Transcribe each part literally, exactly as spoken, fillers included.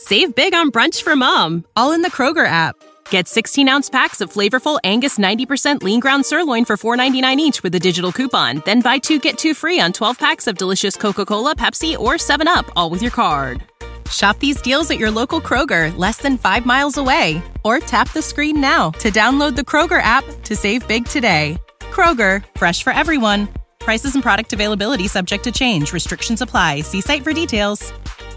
Save big on brunch for mom, all in the Kroger app. Get sixteen-ounce packs of flavorful Angus ninety percent lean ground sirloin for four ninety-nine each with a digital coupon. Then buy two, get two free on twelve packs of delicious Coca-Cola, Pepsi, or seven up, all with your card. Shop these deals at your local Kroger, less than five miles away. Or tap the screen now to download the Kroger app to save big today. Kroger, fresh for everyone. Prices and product availability subject to change. Restrictions apply. See site for details.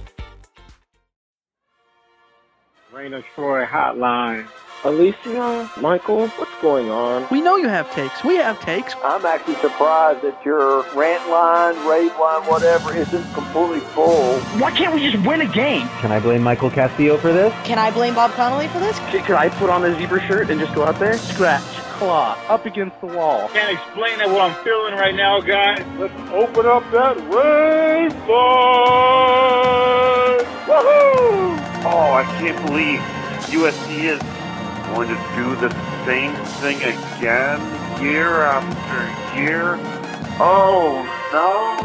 Raina Troy Hotline. Alicia, Michael, what's going on? We know you have takes. We have takes. I'm actually surprised that your rant line, rave line, whatever, isn't completely full. Why can't we just win a game? Can I blame Michael Castillo for this? Can I blame Bob Connolly for this? Could I put on a zebra shirt and just go out there? Scratch, claw, up against the wall. Can't explain that what I'm feeling right now, guys. Let's open up that rave line! Woohoo! Oh, I can't believe U S C is going to do the same thing again, year after year. Oh, no.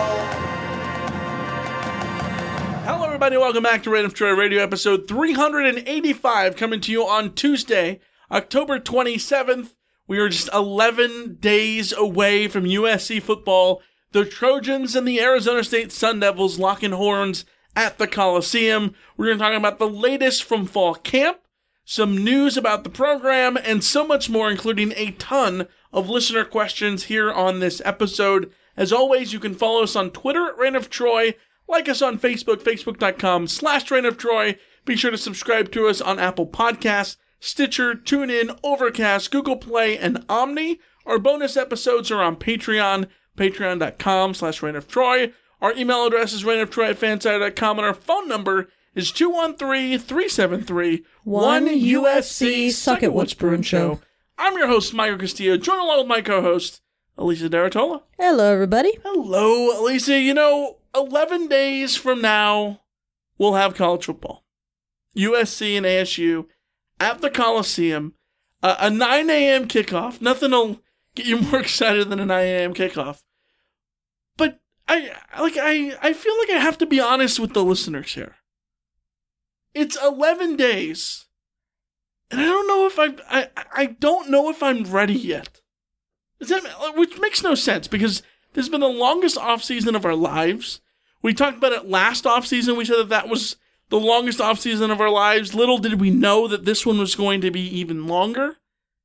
Hello, everybody. Welcome back to Rain of Troy Radio, episode three eighty-five, coming to you on Tuesday, October twenty-seventh. We are just eleven days away from U S C football. The Trojans and the Arizona State Sun Devils locking horns at the Coliseum. We're going to talk about the latest from fall camp, some news about the program, and so much more, including a ton of listener questions here on this episode. As always, you can follow us on Twitter at Reign of Troy, like us on Facebook, facebook.com slash Reign of Troy. Be sure to subscribe to us on Apple Podcasts, Stitcher, TuneIn, Overcast, Google Play, and Omni. Our bonus episodes are on Patreon, patreon.com slash Reign of Troy. Our email address is reignoftroy at fanside dot com, and our phone number is two one three, three seven three, one U S C. Suck it, What's Bruin Show. I'm your host, Michael Castillo, joined along with my co-host, Alicia Daratola. Hello, everybody. Hello, Alicia. You know, eleven days from now, we'll have college football. U S C and A S U at the Coliseum. Uh, a nine a.m. kickoff. Nothing will get you more excited than a nine a.m. kickoff. But I like I, I feel like I have to be honest with the listeners here. It's eleven days, and I don't know if I I I don't know if I'm ready yet. Is that, which makes no sense, because this has been the longest offseason of our lives. We talked about it last offseason. We said that that was the longest offseason of our lives. Little did we know that this one was going to be even longer.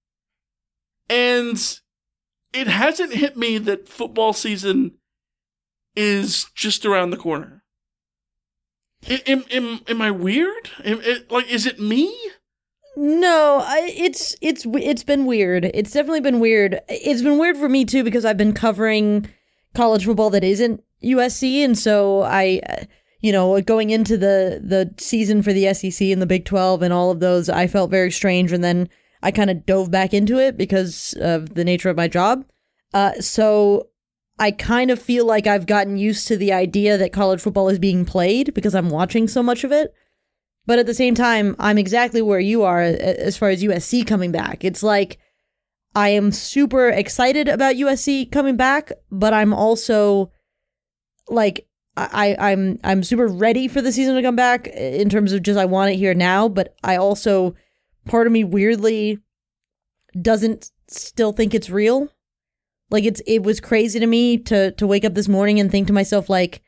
And it hasn't hit me that football season is just around the corner. Am, am, am I weird? Am, it, like, is it me? No, I, it's it's it's been weird. It's definitely been weird. It's been weird for me too, because I've been covering college football that isn't U S C, and so I, you know, going into the the season for the S E C and the Big twelve and all of those, I felt very strange, and then I kind of dove back into it because of the nature of my job. Uh, so I kind of feel like I've gotten used to the idea that college football is being played because I'm watching so much of it. But at the same time, I'm exactly where you are as far as U S C coming back. It's like I am super excited about U S C coming back, but I'm also like I, I'm I'm super ready for the season to come back in terms of just I want it here now. But I also, part of me weirdly doesn't still think it's real. Like it's it was crazy to me to to wake up this morning and think to myself, like,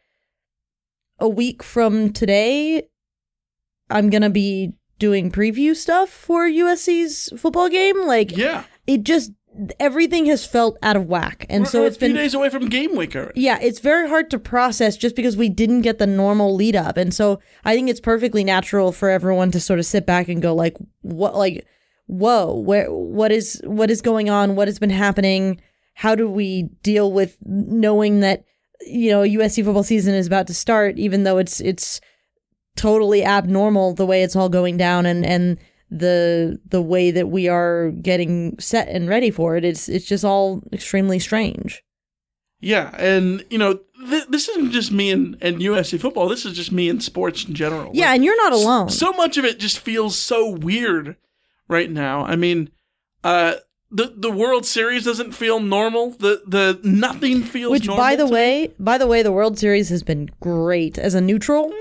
a week from today, I'm going to be doing preview stuff for U S C's football game. Like, yeah, it just, everything has felt out of whack. And we're, so we're it's a few been days away from game week already. Yeah, it's very hard to process just because we didn't get the normal lead up. And so I think it's perfectly natural for everyone to sort of sit back and go like, what, like, whoa, where, what is, what is going on? What has been happening? How do we deal with knowing that, you know, U S C football season is about to start, even though it's, it's, totally abnormal the way it's all going down, and and the the way that we are getting set and ready for it. It's it's just all extremely strange. Yeah, and you know th- this isn't just me and, and U S C football. This is just me and sports in general. Yeah, like, and you're not alone. So much of it just feels so weird right now. I mean, uh, the the World Series doesn't feel normal. The the nothing feels Which, normal. by the to way, me. by the way, the World Series has been great as a neutral. Mm.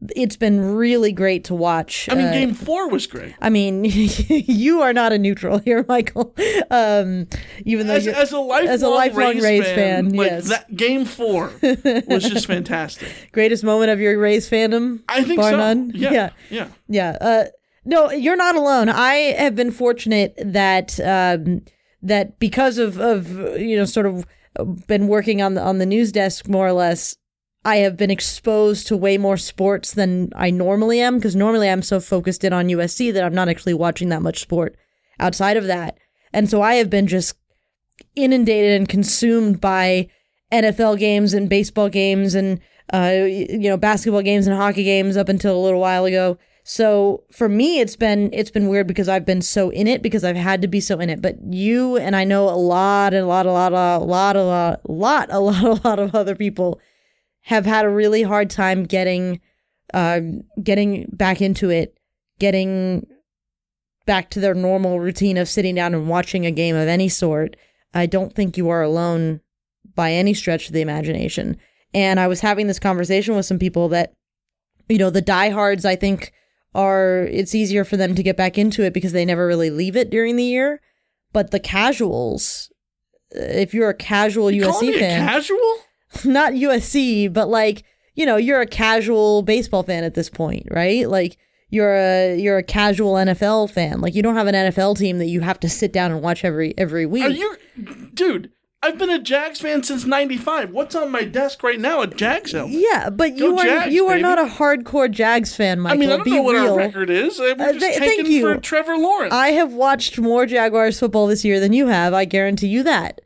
it's been really great to watch. I mean, uh, game four was great. I mean, you are not a neutral here, Michael. Um, even though As, you're, as a lifelong, as a lifelong Rays, Rays fan, fan, like yes. that game four was just fantastic. Greatest moment of your Rays fandom? I think bar so. none? Yeah, yeah, yeah. yeah. Uh, no, you're not alone. I have been fortunate that um, that because of, of you know sort of been working on the on the news desk more or less, I have been exposed to way more sports than I normally am, because normally I'm so focused in on U S C that I'm not actually watching that much sport outside of that. And so I have been just inundated and consumed by N F L games and baseball games and uh, you know basketball games and hockey games up until a little while ago. So for me, it's been it's been weird because I've been so in it, because I've had to be so in it. But you and I know a lot, a lot, a lot, a lot, a lot, a lot, a lot, a lot of other people have had a really hard time getting, uh, getting back into it, getting back to their normal routine of sitting down and watching a game of any sort. I don't think you are alone by any stretch of the imagination. And I was having this conversation with some people that, you know, the diehards, I think, are, it's easier for them to get back into it because they never really leave it during the year. But the casuals, if you're a casual You U S call C me a fan, casual? not U S C, but like, you know, you're a casual baseball fan at this point, right? Like you're a you're a casual N F L fan. Like you don't have an N F L team that you have to sit down and watch every every week. Are you, dude? I've been a Jags fan since ninety-five. What's on my desk right now? A Jags helmet. Yeah, but Go you are Jags, you are baby. not a hardcore Jags fan, Michael. I mean, I don't Be know what real. our record is. We're Uh, just th- thank taking you. for Trevor Lawrence. I have watched more Jaguars football this year than you have. I guarantee you that.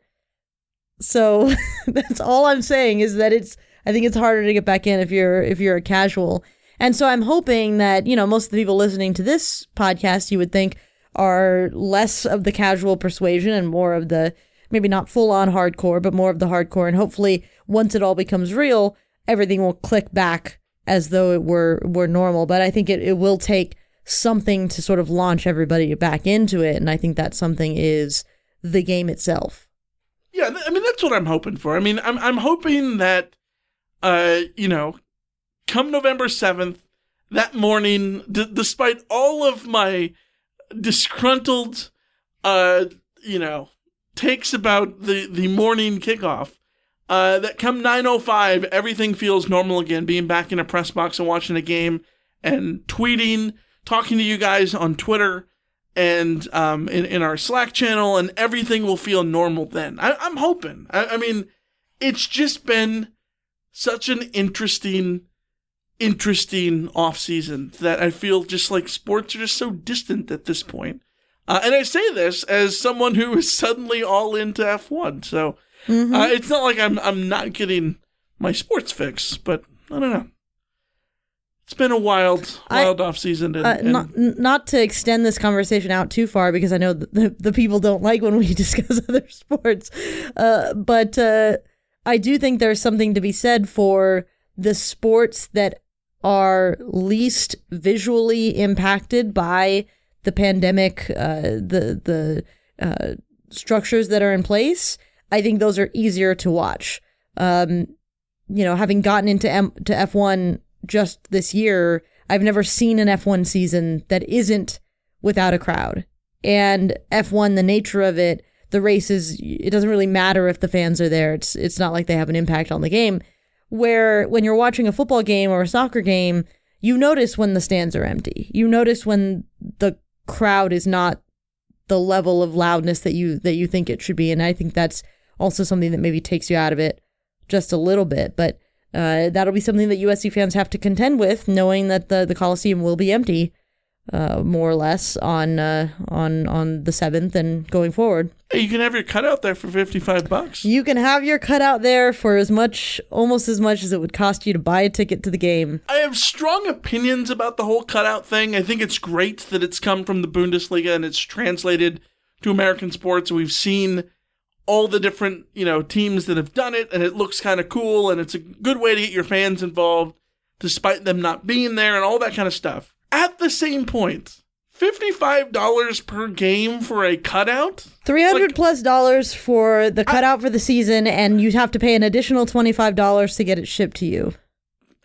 So that's all I'm saying is that it's. I think it's harder to get back in if you're if you're a casual. And so I'm hoping that, you know, most of the people listening to this podcast, you would think, are less of the casual persuasion and more of the, maybe not full on hardcore, but more of the hardcore. And hopefully once it all becomes real, everything will click back as though it were were normal. But I think it, it will take something to sort of launch everybody back into it. And I think that something is the game itself. Yeah, th- I mean, that's what I'm hoping for. I mean, I'm I'm hoping that, uh, you know, come November seventh, that morning, d- despite all of my disgruntled, uh, you know, takes about the, the morning kickoff, uh, that come nine oh five, everything feels normal again, being back in a press box and watching a game and tweeting, talking to you guys on Twitter and um, in, in our Slack channel, and everything will feel normal then. I, I'm hoping. I, I mean, it's just been such an interesting, interesting off-season that I feel just like sports are just so distant at this point. Uh, and I say this as someone who is suddenly all into F one. So Mm-hmm. uh, it's not like I'm I'm not getting my sports fix, but I don't know. It's been a wild, wild I, off season. And, uh, and not not to extend this conversation out too far, because I know the, the, the people don't like when we discuss other sports. Uh, but uh, I do think there's something to be said for the sports that are least visually impacted by the pandemic, uh, the the uh, structures that are in place. I think those are easier to watch. Um, you know, having gotten into M- to F one just this year, I've never seen an F one season that isn't without a crowd. And F one, the nature of it, the races, it doesn't really matter if the fans are there. It's it's not like they have an impact on the game. Where when you're watching a football game or a soccer game, you notice when the stands are empty. You notice when the crowd is not the level of loudness that you that you think it should be. And I think that's also something that maybe takes you out of it just a little bit. But uh, that'll be something that U S C fans have to contend with, knowing that the, the Coliseum will be empty, uh, more or less, on uh, on on the seventh and going forward. hey, you can have your cutout there for fifty-five bucks. You can have your cutout there for as much, almost as much as it would cost you to buy a ticket to the game. I have strong opinions about the whole cutout thing. I think it's great that it's come from the Bundesliga and it's translated to American sports. We've seen all the different, you know, teams that have done it, and it looks kind of cool, and it's a good way to get your fans involved, despite them not being there, and all that kind of stuff. At the same point, fifty-five dollars per game for a cutout? three hundred Like, plus dollars for the cutout for the season, and you'd have to pay an additional twenty-five dollars to get it shipped to you.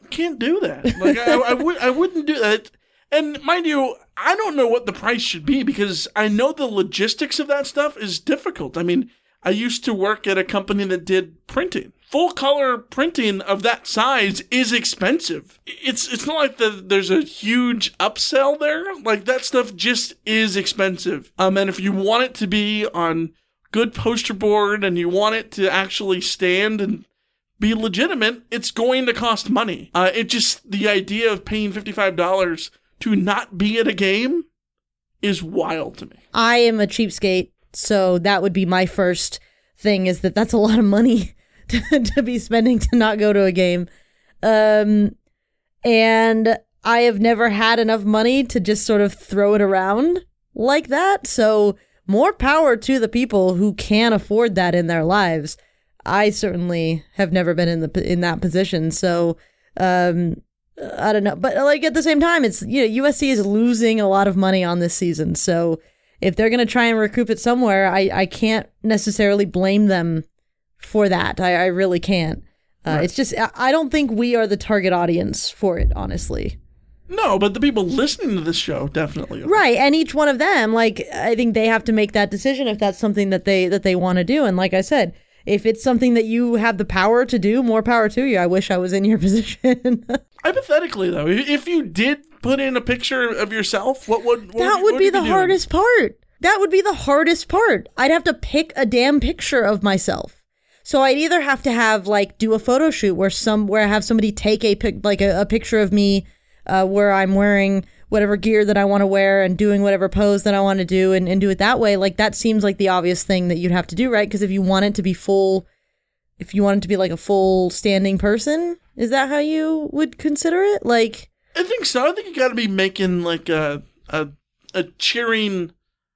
can't do that. Like I, I would, I wouldn't do that. And mind you, I don't know what the price should be because I know the logistics of that stuff is difficult. I mean, I used to work at a company that did printing. Full color printing of that size is expensive. It's it's not like the, there's a huge upsell there. Like that stuff just is expensive. Um, and if you want it to be on good poster board and you want it to actually stand and be legitimate, it's going to cost money. Uh, it just, the idea of paying fifty-five dollars to not be at a game is wild to me. I am a cheapskate, so that would be my first thing, is that that's a lot of money to, to be spending to not go to a game. Um, and I have never had enough money to just sort of throw it around like that. So more power to the people who can afford that in their lives. I certainly have never been in the in that position. So um, I don't know. But like at the same time, it's, you know, U S C is losing a lot of money on this season. So if they're going to try and recoup it somewhere, I, I can't necessarily blame them for that. I, I really can't. Uh, right. It's just, I don't think we are the target audience for it, honestly. No, but the people listening to this show definitely are. Right, and each one of them, like, I think they have to make that decision if that's something that they that they want to do. And like I said, if it's something that you have the power to do, more power to you. I wish I was in your position. Hypothetically, though, if you did put in a picture of yourself, what would what that would, would be the hardest part. That would be the hardest part. I'd have to pick a damn picture of myself. So I'd either have to have like do a photo shoot where some where I have somebody take a pic, like a, a picture of me uh, where I'm wearing whatever gear that I want to wear and doing whatever pose that I want to do and, and do it that way. Like that seems like the obvious thing that you'd have to do, right? Because if you want it to be full, if you want it to be like a full standing person, is that how you would consider it? Like, I think so. I think you got to be making like a a a cheering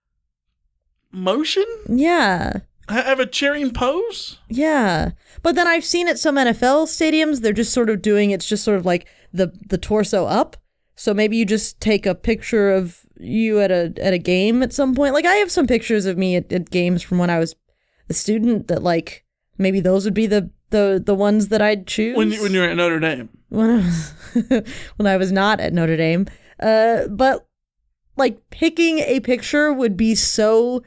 motion. Yeah. Have a cheering pose? Yeah. But then I've seen at some N F L stadiums, they're just sort of doing, it's just sort of like the, the torso up. So maybe you just take a picture of you at a at a game at some point. Like I have some pictures of me at, at games from when I was a student that like, maybe those would be the, the, the ones that I'd choose. When, when you were at Notre Dame. When I was, when I was not at Notre Dame. Uh, but like picking a picture would be so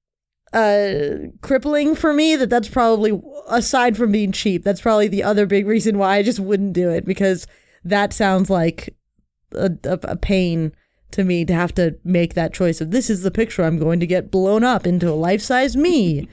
uh crippling for me that that's probably, aside from being cheap, that's probably the other big reason why I just wouldn't do it, because that sounds like a, a, a pain to me to have to make that choice of this is the picture I'm going to get blown up into a life-size me.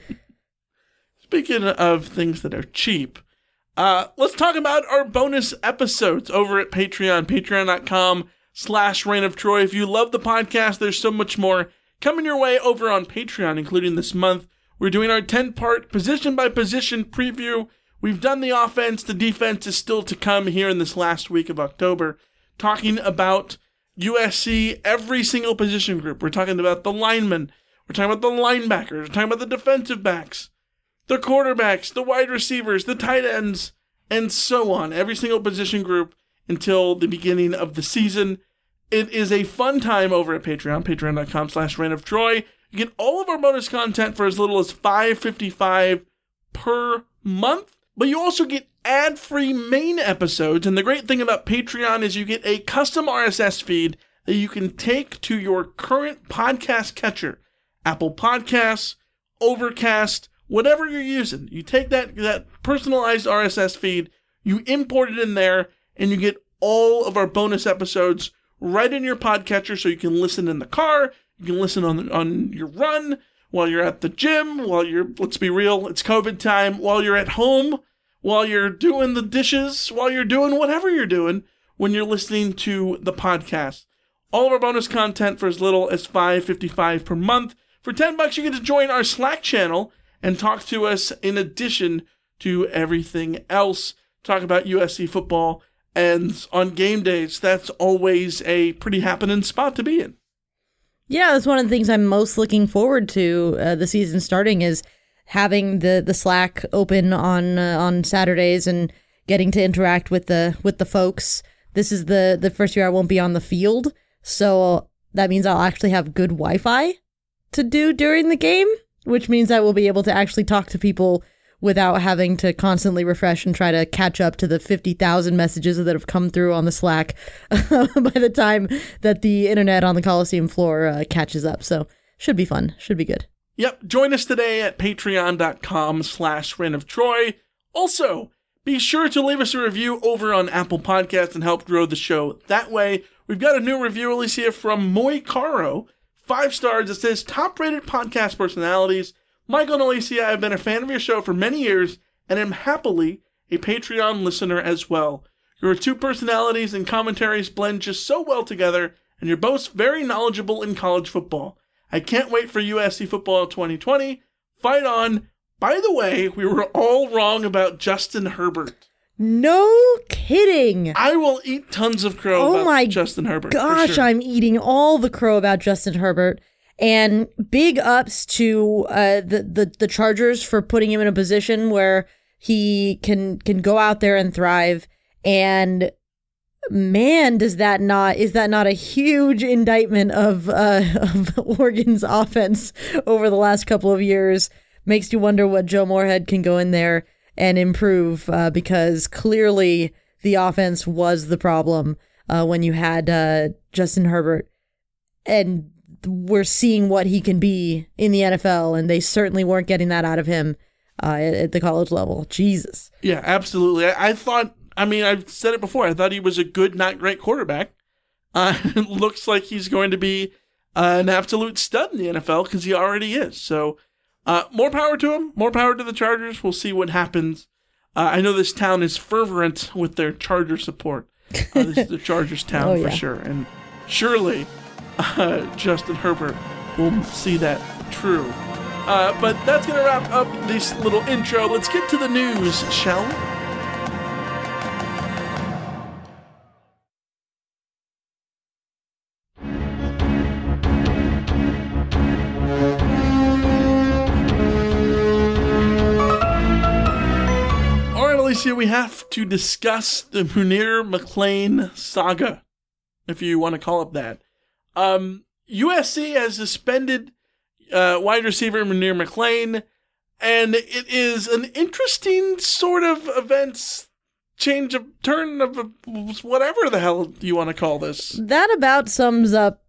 Speaking of things that are cheap, uh let's talk about our bonus episodes over at Patreon, patreon.com slash Reign of Troy. If you love the podcast, there's so much more coming your way over on Patreon, including this month. We're doing our ten-part position-by-position preview. We've done the offense. The defense is still to come here in this last week of October, talking about U S C, every single position group. We're talking about the linemen. We're talking about the linebackers. We're talking about the defensive backs, the quarterbacks, the wide receivers, the tight ends, and so on. Every single position group until the beginning of the season. It is a fun time over at Patreon, patreon.com slash Reign of Troy. You get all of our bonus content for as little as five dollars and fifty-five cents per month, but you also get ad-free main episodes. And the great thing about Patreon is you get a custom R S S feed that you can take to your current podcast catcher, Apple Podcasts, Overcast, whatever you're using. You take that, that personalized R S S feed, you import it in there, and you get all of our bonus episodes right in your podcatcher, so you can listen in the car, you can listen on on your run, while you're at the gym, while you're, let's be real, it's COVID time, while you're at home, while you're doing the dishes, while you're doing whatever you're doing when you're listening to the podcast. All of our bonus content for as little as five dollars and fifty-five cents per month. For ten bucks, you get to join our Slack channel and talk to us in addition to everything else. Talk about U S C football. And on game days, that's always a pretty happening spot to be in. Yeah, that's one of the things I'm most looking forward to uh, the season starting is having the, the Slack open on uh, on Saturdays and getting to interact with the with the folks. This is the, the first year I won't be on the field, so that means I'll actually have good Wi-Fi to do during the game, which means I will be able to actually talk to people without having to constantly refresh and try to catch up to the fifty thousand messages that have come through on the Slack by the time that the internet on the Coliseum floor uh, catches up. So should be fun. Should be good. Yep. Join us today at patreon.com slash Reign of Troy. Also, be sure to leave us a review over on Apple Podcasts and help grow the show that way. We've got a new review release here from Moy Caro. Five stars. It says, top-rated podcast personalities. Michael and Alicia, I've been a fan of your show for many years and am happily a Patreon listener as well. Your two personalities and commentaries blend just so well together, and you're both very knowledgeable in college football. I can't wait for U S C football twenty twenty. Fight on. By the way, we were all wrong about Justin Herbert. No kidding. I will eat tons of crow oh about my Justin Herbert. Gosh, sure. I'm eating all the crow about Justin Herbert. And big ups to uh, the, the the Chargers for putting him in a position where he can can go out there and thrive. And man, does that not is that not a huge indictment of uh, of Oregon's offense over the last couple of years? Makes you wonder what Joe Moorhead can go in there and improve, uh, because clearly the offense was the problem uh, when you had uh, Justin Herbert, and we're seeing what he can be in the N F L, and they certainly weren't getting that out of him uh, at, at the college level. Jesus. Yeah, absolutely. I, I thought, I mean, I've said it before, I thought he was a good, not great quarterback. Uh, it looks like he's going to be uh, an absolute stud in the N F L, because he already is. So uh, more power to him, more power to the Chargers. We'll see what happens. Uh, I know this town is fervent with their Charger support. Uh, this is the Chargers town oh, for yeah. sure. And surely Uh, Justin Herbert will see that true. Uh, but that's going to wrap up this little intro. Let's get to the news, shall we? All right, Alicia, we have to discuss the Munir McClain saga, if you want to call it that. Um, U S C has suspended uh, wide receiver Munir McClain, and it is an interesting sort of events, change of turn of whatever the hell you want to call this. That about sums up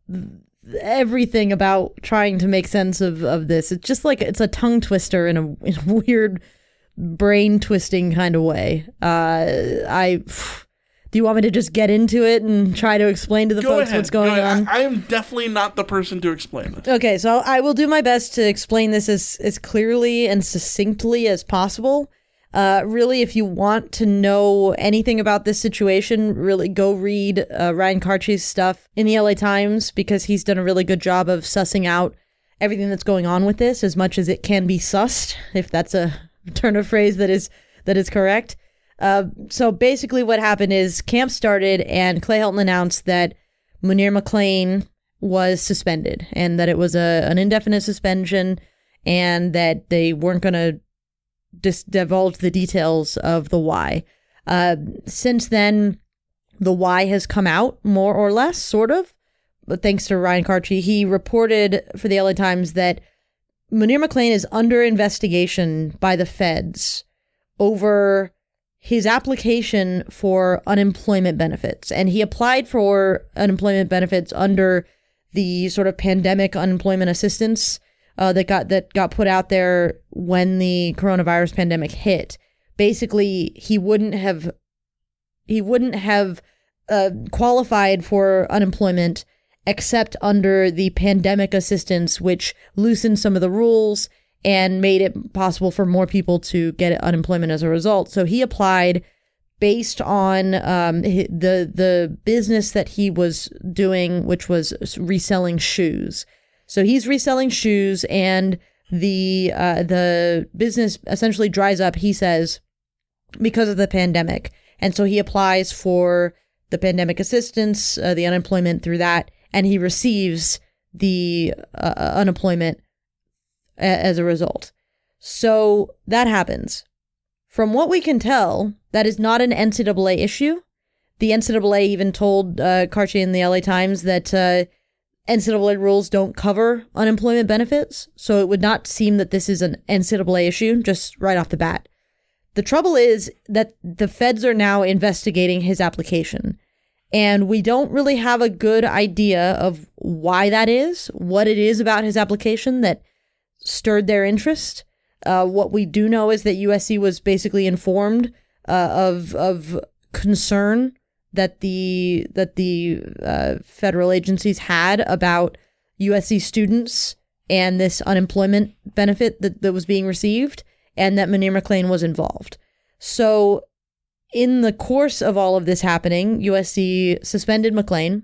everything about trying to make sense of, of this. It's just like it's a tongue twister in a, in a weird brain twisting kind of way. Uh, I... Do you want me to just get into it and try to explain to the Go folks ahead. what's going Go on? I, I am definitely not the person to explain this. Okay, so I will do my best to explain this as, as clearly and succinctly as possible. Uh, really, if you want to know anything about this situation, really go read uh, Ryan Karchi's stuff in the L A Times, because he's done a really good job of sussing out everything that's going on with this, as much as it can be sussed, if that's a turn of phrase that is that is correct. Uh, so basically what happened is camp started and Clay Helton announced that Munir McClain was suspended and that it was a an indefinite suspension and that they weren't going to dis- divulge the details of the why. Uh, since then, the why has come out more or less, sort of, but thanks to Ryan Karchi. He reported for the L A Times that Munir McClain is under investigation by the feds over his application for unemployment benefits. And he applied for unemployment benefits under the sort of pandemic unemployment assistance uh, that got that got put out there when the coronavirus pandemic hit. Basically, he wouldn't have he wouldn't have uh, qualified for unemployment except under the pandemic assistance, which loosened some of the rules and made it possible for more people to get unemployment as a result. So he applied based on um, the the business that he was doing, which was reselling shoes. So he's reselling shoes, and the uh, the business essentially dries up, he says, because of the pandemic. And so he applies for the pandemic assistance, uh, the unemployment through that, and he receives the uh, unemployment as a result. So that happens. From what we can tell, that is not an N C double A issue. The N C double A even told uh, Karchi in the L A Times that uh, N C double A rules don't cover unemployment benefits, so it would not seem that this is an N C double A issue just right off the bat. The trouble is that the feds are now investigating his application, and we don't really have a good idea of why that is, what it is about his application that stirred their interest. Uh, what we do know is that U S C was basically informed uh, of of concern that the that the uh, federal agencies had about U S C students and this unemployment benefit that, that was being received, and that Munir McClain was involved. So in the course of all of this happening, U S C suspended McClain,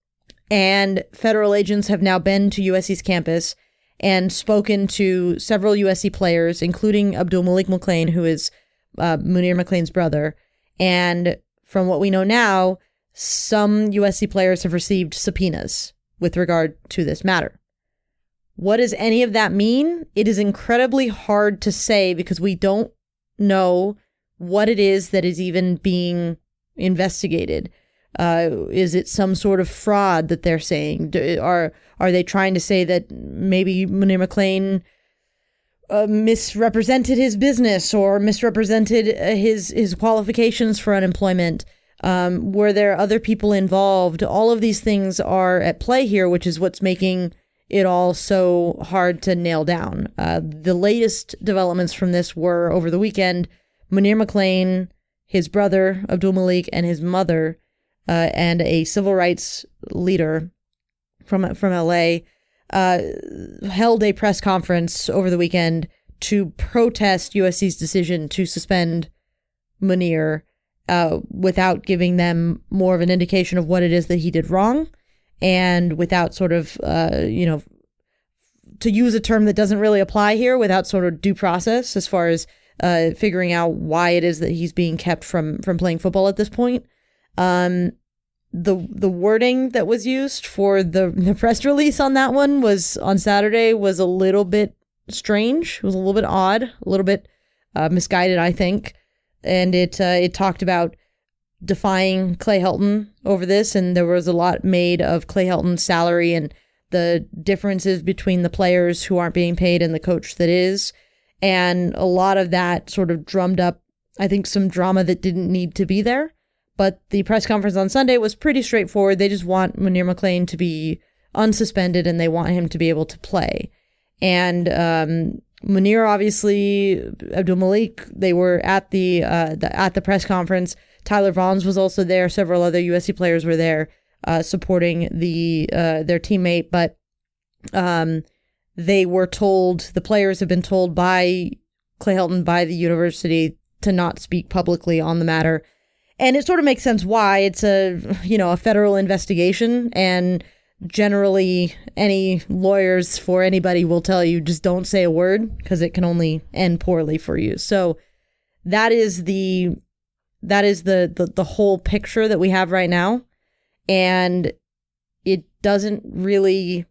and federal agents have now been to U S C's campus and spoken to several U S C players, including Abdul Malik McClain, who is uh, Munir McClain's brother. And from what we know now, some U S C players have received subpoenas with regard to this matter. What does any of that mean? It is incredibly hard to say because we don't know what it is that is even being investigated. Uh, is it some sort of fraud that they're saying? Do, are are they trying to say that maybe Munir McClain uh, misrepresented his business or misrepresented his his qualifications for unemployment? Um, were there other people involved? All of these things are at play here, which is what's making it all so hard to nail down. Uh, the latest developments from this were over the weekend, Munir McClain, his brother Abdul Malik, and his mother, uh, and a civil rights leader from from L A, uh, held a press conference over the weekend to protest U S C's decision to suspend Munir, uh, without giving them more of an indication of what it is that he did wrong, and without sort of, uh, you know, to use a term that doesn't really apply here, without sort of due process as far as uh, figuring out why it is that he's being kept from from playing football at this point. Um, the the wording that was used for the, the press release on that one was on Saturday was a little bit strange. It was a little bit odd, a little bit uh, misguided, I think. And it uh, it talked about defying Clay Helton over this, and there was a lot made of Clay Helton's salary and the differences between the players who aren't being paid and the coach that is. And a lot of that sort of drummed up, I think, some drama that didn't need to be there. But the press conference on Sunday was pretty straightforward. They just want Munir McClain to be unsuspended, and they want him to be able to play. And um, Munir, obviously, Abdul Malik, they were at the, uh, the at the press conference. Tyler Vaughns was also there. Several other U S C players were there uh, supporting the uh, their teammate. But um, they were told, the players have been told by Clay Helton, by the university, to not speak publicly on the matter. And it sort of makes sense why. It's a, you know, a federal investigation, and generally any lawyers for anybody will tell you just don't say a word because it can only end poorly for you. So that is the that is the, the the whole picture that we have right now, and it doesn't really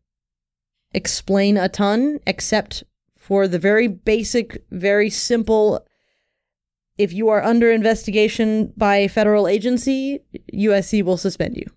explain a ton except for the very basic, very simple: if you are under investigation by a federal agency, U S C will suspend you.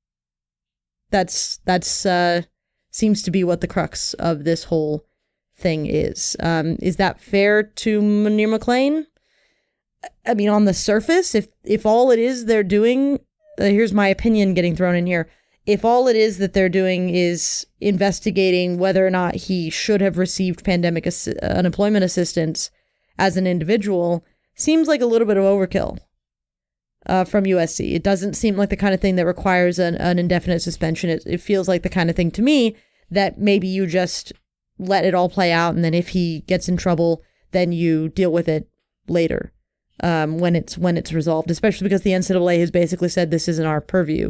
That's that's uh, seems to be what the crux of this whole thing is. Um, is that fair to Munir McClain? I mean, on the surface, if if all it is they're doing, uh, here's my opinion getting thrown in here. If all it is that they're doing is investigating whether or not he should have received pandemic ass- unemployment assistance as an individual, seems like a little bit of overkill uh, from U S C. It doesn't seem like the kind of thing that requires an, an indefinite suspension. It, it feels like the kind of thing to me that maybe you just let it all play out, and then if he gets in trouble, then you deal with it later um, when it's when it's resolved, especially because the N C double A has basically said this isn't our purview.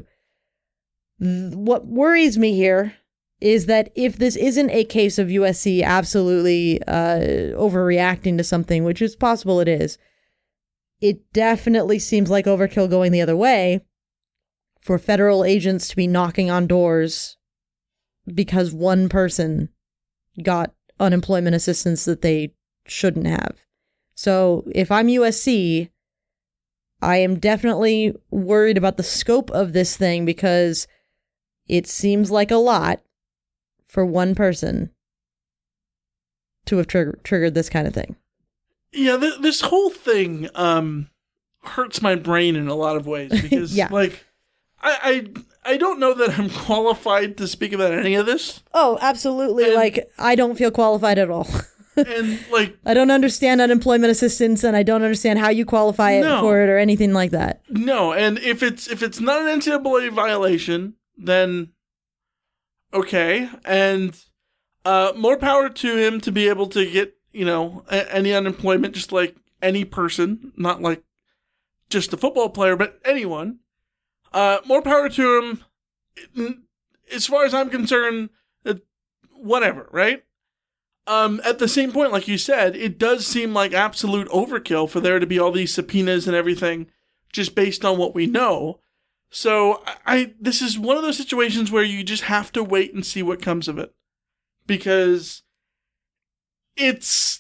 Th- what worries me here is that if this isn't a case of U S C absolutely uh, overreacting to something, which is possible it is, it definitely seems like overkill going the other way for federal agents to be knocking on doors because one person got unemployment assistance that they shouldn't have. So if I'm U S C, I am definitely worried about the scope of this thing, because it seems like a lot for one person to have trigger- triggered this kind of thing. Yeah, th- this whole thing um, hurts my brain in a lot of ways because, yeah. like, I, I I don't know that I'm qualified to speak about any of this. Oh, absolutely. And, like, I don't feel qualified at all. and, like... I don't understand unemployment assistance, and I don't understand how you qualify it no, for it or anything like that. No, and if it's if it's not an N C double A violation, then okay. And uh, more power to him to be able to get, you know, a- any unemployment, just like any person, not like just a football player, but anyone. Uh, more power to him. As far as I'm concerned, uh, whatever, right? Um, at the same point, like you said, it does seem like absolute overkill for there to be all these subpoenas and everything just based on what we know. So I, I this is one of those situations where you just have to wait and see what comes of it. Because it's...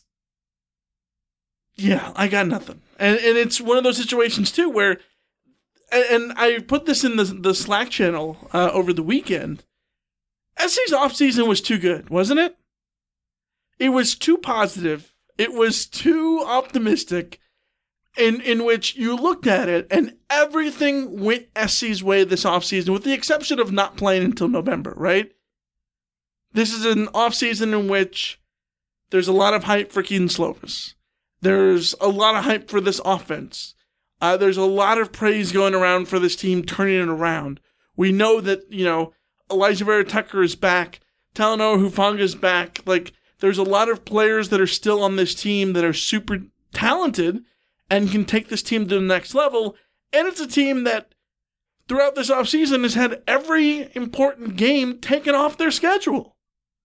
Yeah, I got nothing. And and it's one of those situations, too, where... And I put this in the the Slack channel uh, over the weekend. S C's offseason was too good, wasn't it? It was too positive. It was too optimistic in, in which you looked at it and everything went S C's way this offseason, with the exception of not playing until November, right? This is an offseason in which there's a lot of hype for Kedon Slovis. There's a lot of hype for this offense. Uh, there's a lot of praise going around for this team turning it around. We know that, you know, Elijah Vera Tucker is back. Talanoa Hufanga is back. Like, there's a lot of players that are still on this team that are super talented and can take this team to the next level. And it's a team that throughout this offseason has had every important game taken off their schedule.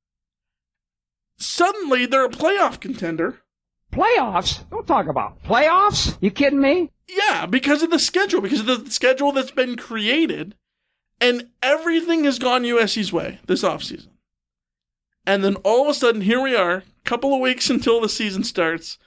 Suddenly, they're a playoff contender. Playoffs? Don't talk about playoffs. You kidding me? Yeah, because of the schedule, because of the schedule that's been created, and everything has gone U S C's way this offseason. And then all of a sudden, here we are, a couple of weeks until the season starts,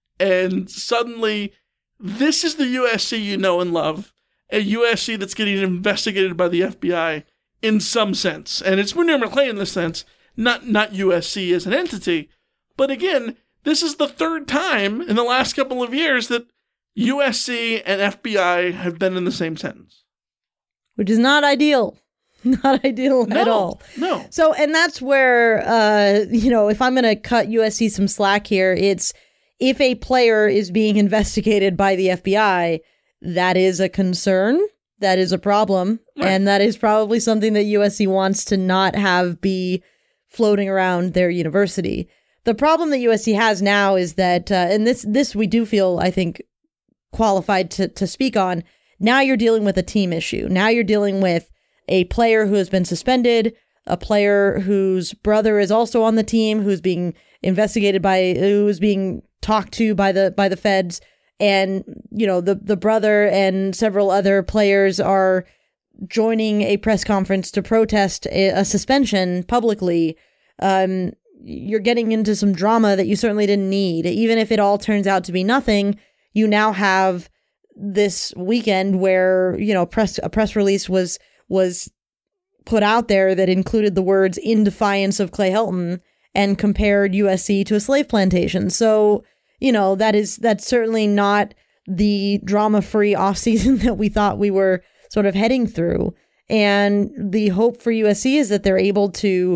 and suddenly, this is the U S C you know and love, a U S C that's getting investigated by the F B I in some sense. And it's Munir McClain in this sense, not, not U S C as an entity. But again, this is the third time in the last couple of years that U S C and F B I have been in the same sentence. Which is not ideal. Not ideal no, at all. No. So, and that's where, uh, you know, if I'm going to cut U S C some slack here, it's if a player is being investigated by the F B I, that is a concern. That is a problem. Right. And that is probably something that U S C wants to not have be floating around their university. The problem that U S C has now is that, uh, and this this we do feel, I think, qualified to, to speak on, now you're dealing with a team issue. Now you're dealing with a player who has been suspended, a player whose brother is also on the team, who's being investigated by, who's being talked to by the by the feds, and you know the the brother and several other players are joining a press conference to protest a, a suspension publicly. Um, you're getting into some drama that you certainly didn't need. Even if it all turns out to be nothing, you now have this weekend where, you know, press a press release was was put out there that included the words "in defiance of Clay Helton" and compared U S C to a slave plantation. So, you know, that is that's certainly not the drama-free offseason that we thought we were sort of heading through. And the hope for U S C is that they're able to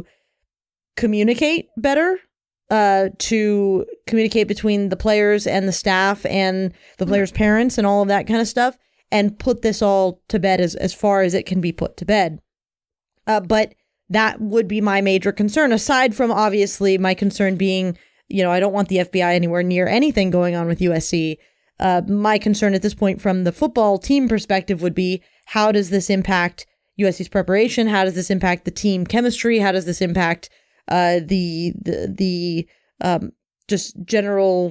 communicate better, uh, to communicate between the players and the staff and the players' parents and all of that kind of stuff, and put this all to bed as, as far as it can be put to bed. Uh, but that would be my major concern, aside from obviously my concern being, you know, I don't want the F B I anywhere near anything going on with U S C. Uh, my concern at this point from the football team perspective would be, how does this impact U S C's preparation? How does this impact the team chemistry? How does this impact uh, the the the um, just general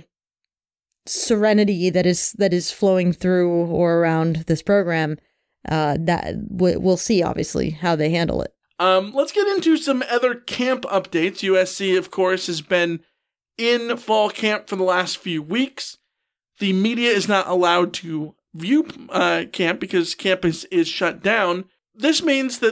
serenity that is that is flowing through or around this program? Uh, that w- we'll see, obviously, how they handle it. Um, let's get into some other camp updates. U S C, of course, has been in fall camp for the last few weeks. The media is not allowed to view uh, camp because camp is, is shut down. This means that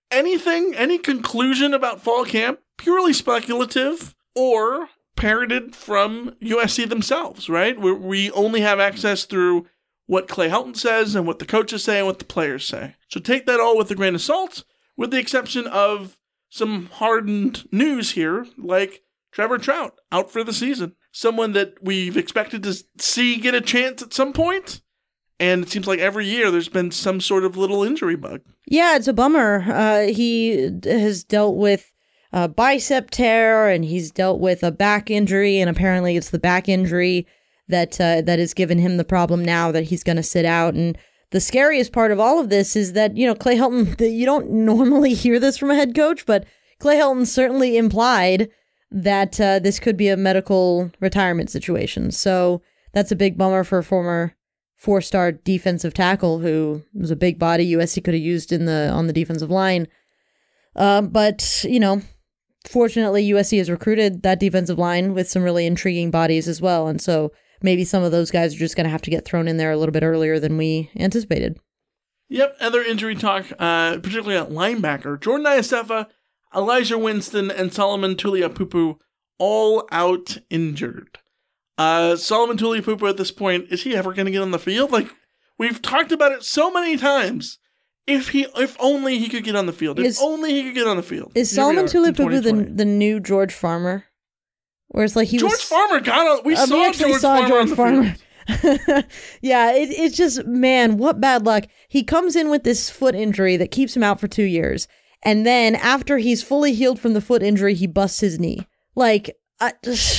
anything, any conclusion about fall camp, purely speculative or parroted from U S C themselves, right? We, we only have access through what Clay Helton says and what the coaches say and what the players say. So take that all with a grain of salt, with the exception of some hardened news here, like Trevor Trout out for the season. Someone that we've expected to see get a chance at some point, and it seems like every year there's been some sort of little injury bug. Yeah, it's a bummer. Uh, he has dealt with a bicep tear, and he's dealt with a back injury, and apparently it's the back injury that uh, that has given him the problem now that he's going to sit out. And the scariest part of all of this is that, you know, Clay Helton, you don't normally hear this from a head coach, but Clay Helton certainly implied that uh, this could be a medical retirement situation. So that's a big bummer for a former four-star defensive tackle who was a big body U S C could have used in the on the defensive line. Uh, but, you know, fortunately, U S C has recruited that defensive line with some really intriguing bodies as well. And so maybe some of those guys are just going to have to get thrown in there a little bit earlier than we anticipated. Yep, other injury talk, uh, particularly at linebacker. Jordan Iosefa, Elijah Winston, and Solomon Tuliaupupu all out injured. Uh, Solomon Tuliaupupu at this point, is he ever going to get on the field? Like, we've talked about it so many times. If he, if only he could get on the field. If Is- only he could get on the field. Is Here we Solomon are in Tuliaupupu the, twenty twenty. the new George Farmer? Where it's like he George was... Farmer got on. We Uh, saw we actually George saw Farmer George on the Farmer. field. Yeah, it, it's just, man, what bad luck. He comes in with this foot injury that keeps him out for two years. And then after he's fully healed from the foot injury, he busts his knee. Like, I,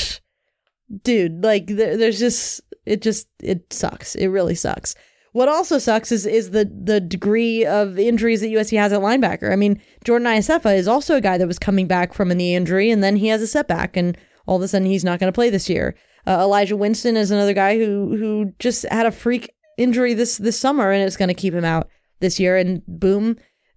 dude, like, there, there's just, it just, it sucks. It really sucks. What also sucks is is the the degree of injuries that U S C has at linebacker. I mean, Jordan Iosefa is also a guy that was coming back from a knee injury, and then he has a setback, and all of a sudden he's not going to play this year. Uh, Elijah Winston is another guy who who just had a freak injury this this summer, and it's going to keep him out this year. And boom,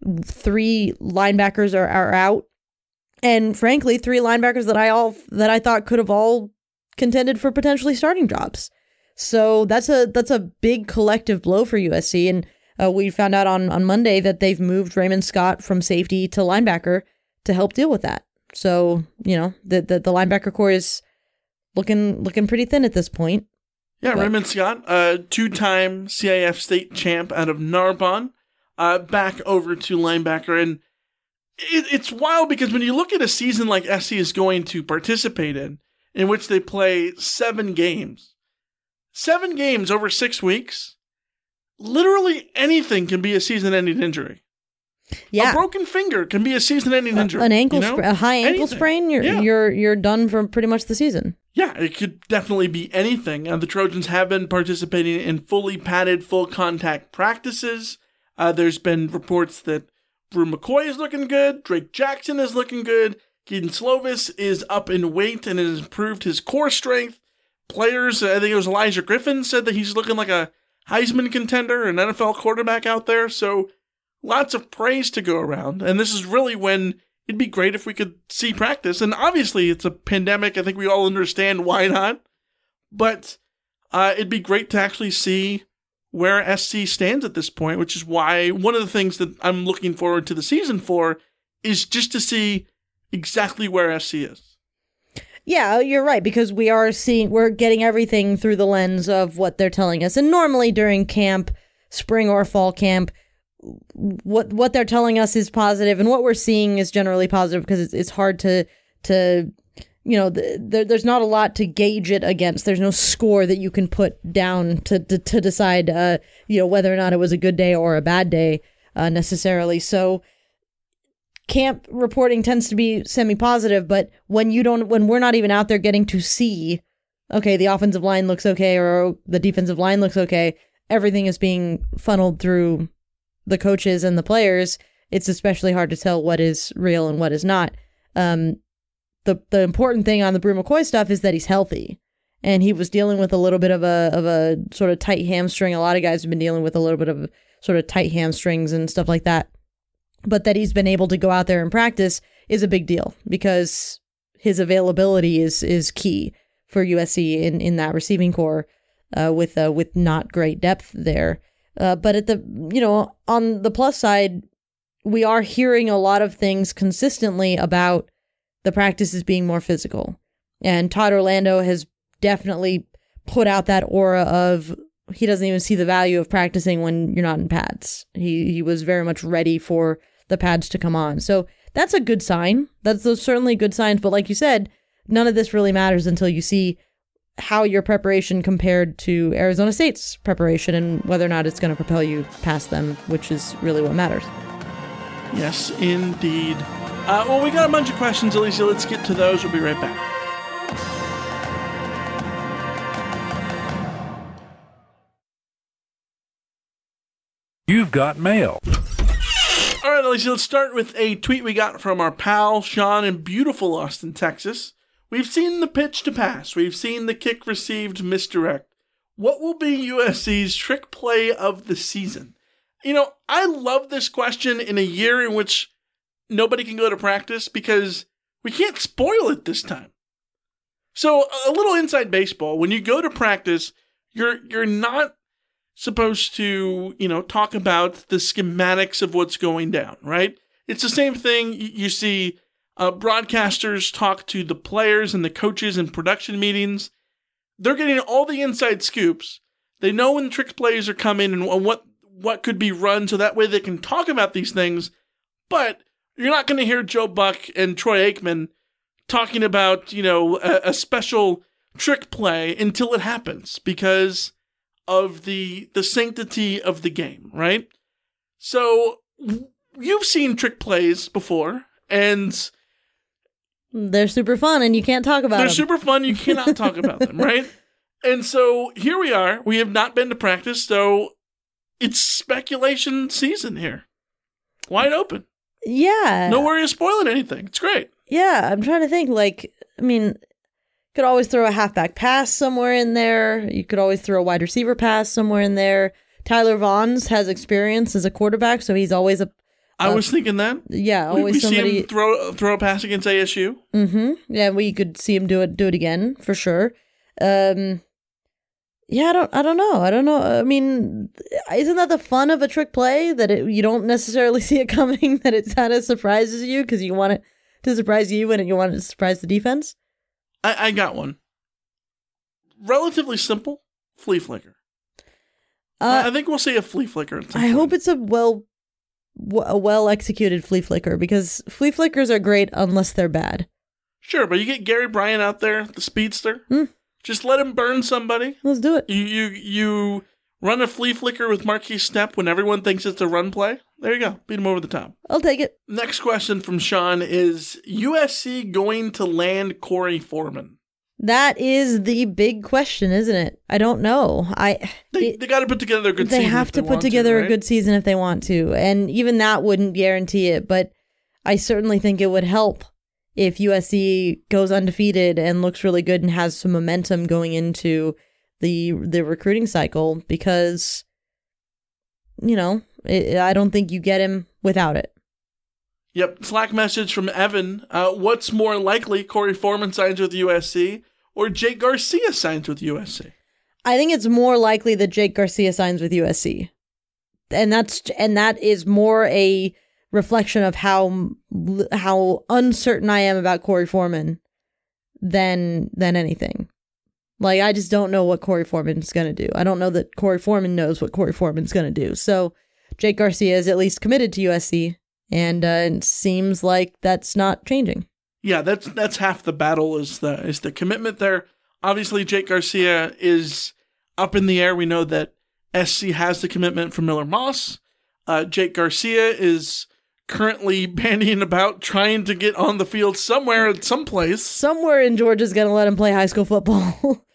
three linebackers are, are out, and frankly, three linebackers that I all that I thought could have all contended for potentially starting jobs. So that's a that's a big collective blow for U S C, and uh, we found out on, on Monday that they've moved Raymond Scott from safety to linebacker to help deal with that. So, you know, the the, the linebacker core is looking looking pretty thin at this point. Yeah, But- Raymond Scott, uh, two-time C I F state champ out of Narbonne, uh, back over to linebacker. And it, it's wild because when you look at a season like S C is going to participate in, in which they play seven games, Seven games over six weeks, literally anything can be a season-ending injury. Yeah, A broken finger can be a season-ending injury. an ankle, you know? spra- a high ankle Anything. sprain, you're Yeah. you're you're done for pretty much the season. Yeah, it could definitely be anything. Uh, the Trojans have been participating in fully padded, full-contact practices. Uh, there's been reports that Brew McCoy is looking good, Drake Jackson is looking good, Keaton Slovis is up in weight and has improved his core strength. Players, I think it was Elijah Griffin, said that he's looking like a Heisman contender, an N F L quarterback out there. So lots of praise to go around. And this is really when it'd be great if we could see practice. And obviously it's a pandemic. I think we all understand why not. But uh, it'd be great to actually see where S C stands at this point, which is why one of the things that I'm looking forward to the season for is just to see exactly where S C is. Yeah, you're right, because we are seeing, we're getting everything through the lens of what they're telling us. And normally during camp, spring or fall camp, what what they're telling us is positive, and what we're seeing is generally positive because it's, it's hard to, to you know, th- there, there's not a lot to gauge it against. There's no score that you can put down to, to, to decide, uh, you know, whether or not it was a good day or a bad day uh, necessarily. So camp reporting tends to be semi-positive, but when you don't, when we're not even out there getting to see, okay, the offensive line looks okay or the defensive line looks okay, everything is being funneled through the coaches and the players. It's especially hard to tell what is real and what is not. Um, the the important thing on the Brew McCoy stuff is that he's healthy, and he was dealing with a little bit of a of a sort of tight hamstring. A lot of guys have been dealing with a little bit of sort of tight hamstrings and stuff like that. But that he's been able to go out there and practice is a big deal because his availability is is key for U S C in, in that receiving core uh, with uh, with not great depth there. Uh, but at the you know on the plus side, we are hearing a lot of things consistently about the practices being more physical. And Todd Orlando has definitely put out that aura of he doesn't even see the value of practicing when you're not in pads. He he was very much ready for the pads to come on. So that's a good sign. That's those certainly good signs. But like you said, none of this really matters until you see how your preparation compared to Arizona State's preparation and whether or not it's going to propel you past them, which is really what matters. Yes, indeed. Uh, well, we got a bunch of questions, Alicia. Let's get to those. We'll be right back. You've got mail. All right, Alicia, let's start with a tweet we got from our pal Sean in beautiful Austin, Texas. We've seen the pitch to pass. We've seen the kick received misdirect. What will be U S C's trick play of the season? You know, I love this question in a year in which nobody can go to practice because we can't spoil it this time. So a little inside baseball, when you go to practice, you're you're not supposed to, you know, talk about the schematics of what's going down, right? It's the same thing you see uh, broadcasters talk to the players and the coaches in production meetings. They're getting all the inside scoops. They know when trick plays are coming and what what could be run, so that way they can talk about these things. But you're not going to hear Joe Buck and Troy Aikman talking about, you know, a, a special trick play until it happens because of the the sanctity of the game, right? So you've seen trick plays before, and they're super fun, and you can't talk about they're them. They're super fun. You cannot talk about them, right? And so here we are. We have not been to practice, so it's speculation season here. Wide open. Yeah. No worry of spoiling anything. It's great. Yeah, I'm trying to think, like, I mean, could always throw a halfback pass somewhere in there. You could always throw a wide receiver pass somewhere in there. Tyler Vaughns has experience as a quarterback, so he's always a... I uh, was thinking that. Yeah, we, always we somebody... see him throw, throw a pass against A S U. Mm-hmm. Yeah, we could see him do it do it again, for sure. Um, yeah, I don't I don't know. I don't know. I mean, isn't that the fun of a trick play? That it, you don't necessarily see it coming, that it kind of surprises you because you want it to surprise you and you want it to surprise the defense? I, I got one. Relatively simple. Flea flicker. Uh, I think we'll see a flea flicker. At some I point. hope it's a well a well executed flea flicker, because flea flickers are great unless they're bad. Sure, but you get Gary Bryant out there, the speedster. Hmm. Just let him burn somebody. Let's do it. You you you run a flea flicker with Marquise Stepp when everyone thinks it's a run play. There you go. Beat him over the top. I'll take it. Next question from Sean is U S C going to land Corey Foreman? That is the big question, isn't it? I don't know. I They, it, they got to put together a good they season. have if to they put want together right? a good season if they want to. And even that wouldn't guarantee it. But I certainly think it would help if U S C goes undefeated and looks really good and has some momentum going into the the recruiting cycle, because, you know, it, I don't think you get him without it. Yep. Slack message from Evan. Uh, what's more likely, Corey Foreman signs with U S C or Jake Garcia signs with U S C? I think it's more likely that Jake Garcia signs with U S C. And that's and that is more a reflection of how how uncertain I am about Corey Foreman than than anything. Like, I just don't know what Corey Foreman's going to do. I don't know that Corey Foreman knows what Corey Foreman's going to do. So Jake Garcia is at least committed to U S C, and uh, it seems like that's not changing. Yeah, that's that's half the battle is the is the commitment there. Obviously, Jake Garcia is up in the air. We know that S C has the commitment from Miller Moss. Uh, Jake Garcia is currently bandying about trying to get on the field somewhere at some place. Somewhere in Georgia's going to let him play high school football.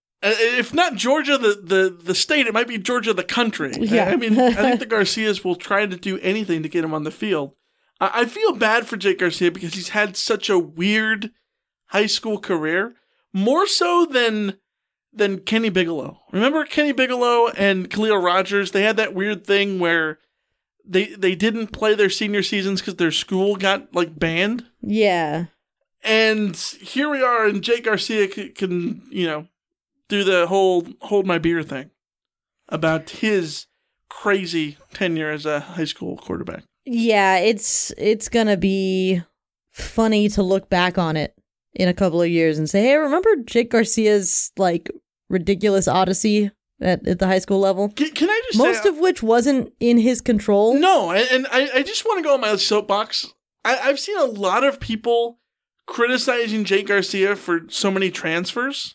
If not Georgia, the, the, the state, it might be Georgia, the country. Yeah. I, I mean, I think the Garcias will try to do anything to get him on the field. I, I feel bad for Jake Garcia because he's had such a weird high school career, more so than than Kenny Bigelow. Remember Kenny Bigelow and Khalil Rogers? They had that weird thing where they they didn't play their senior seasons because their school got like banned. Yeah. And here we are, and Jake Garcia can, can you know, do the whole hold my beer thing about his crazy tenure as a high school quarterback. Yeah, it's it's gonna be funny to look back on it in a couple of years and say, hey, remember Jake Garcia's like ridiculous odyssey at, at the high school level? Can, can I just Most say, of which wasn't in his control. No, and, and I, I just want to go on my soapbox. I, I've seen a lot of people criticizing Jake Garcia for so many transfers.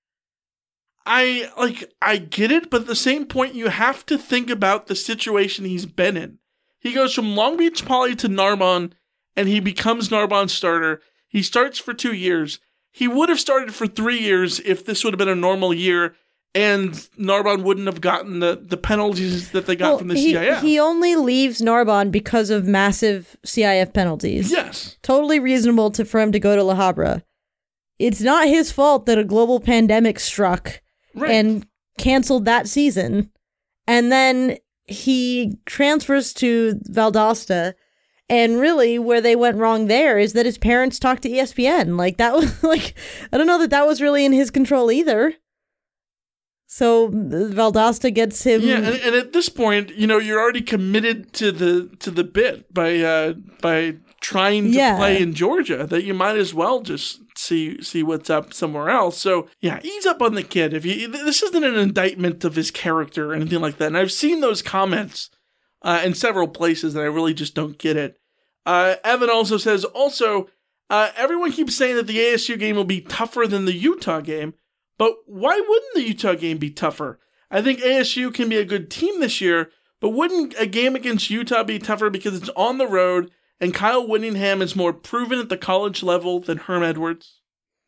I like I get it, but at the same point, you have to think about the situation he's been in. He goes from Long Beach Poly to Narbonne, and he becomes Narbonne's starter. He starts for two years. He would have started for three years if this would have been a normal year, and Narbonne wouldn't have gotten the, the penalties that they got Well, from the he, C I F. He only leaves Narbonne because of massive C I F penalties. Yes. Totally reasonable to, for him to go to La Habra. It's not his fault that a global pandemic struck Right. and canceled that season. And then he transfers to Valdosta, and really where they went wrong there is that his parents talked to E S P N. Like that was like, I don't know that that was really in his control either. So Valdosta gets him. Yeah, and, and at this point, you know, you're already committed to the to the bit by uh, by trying to Yeah. play in Georgia. That you might as well just see see what's up somewhere else. So yeah, ease up on the kid. If you this isn't an indictment of his character or anything like that. And I've seen those comments uh, in several places, and I really just don't get it. Uh, Evan also says also uh, everyone keeps saying that the A S U game will be tougher than the Utah game. But why wouldn't the Utah game be tougher? I think A S U can be a good team this year, but wouldn't a game against Utah be tougher because it's on the road and Kyle Whittingham is more proven at the college level than Herm Edwards?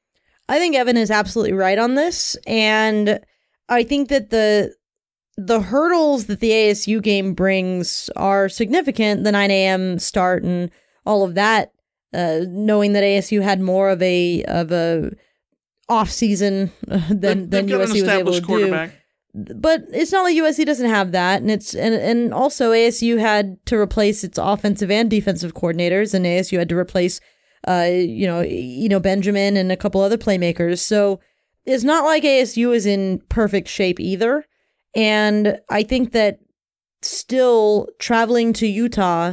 I think Evan is absolutely right on this, and I think that the the hurdles that the A S U game brings are significant. The nine a.m. start and all of that, uh, knowing that A S U had more of a of a off season uh, than They've than got U S C an was able to established quarterback. do. But it's not like U S C doesn't have that, and it's and and also A S U had to replace its offensive and defensive coordinators, and A S U had to replace, uh, you know, you know Benjamin and a couple other playmakers. So it's not like A S U is in perfect shape either. And I think that still traveling to Utah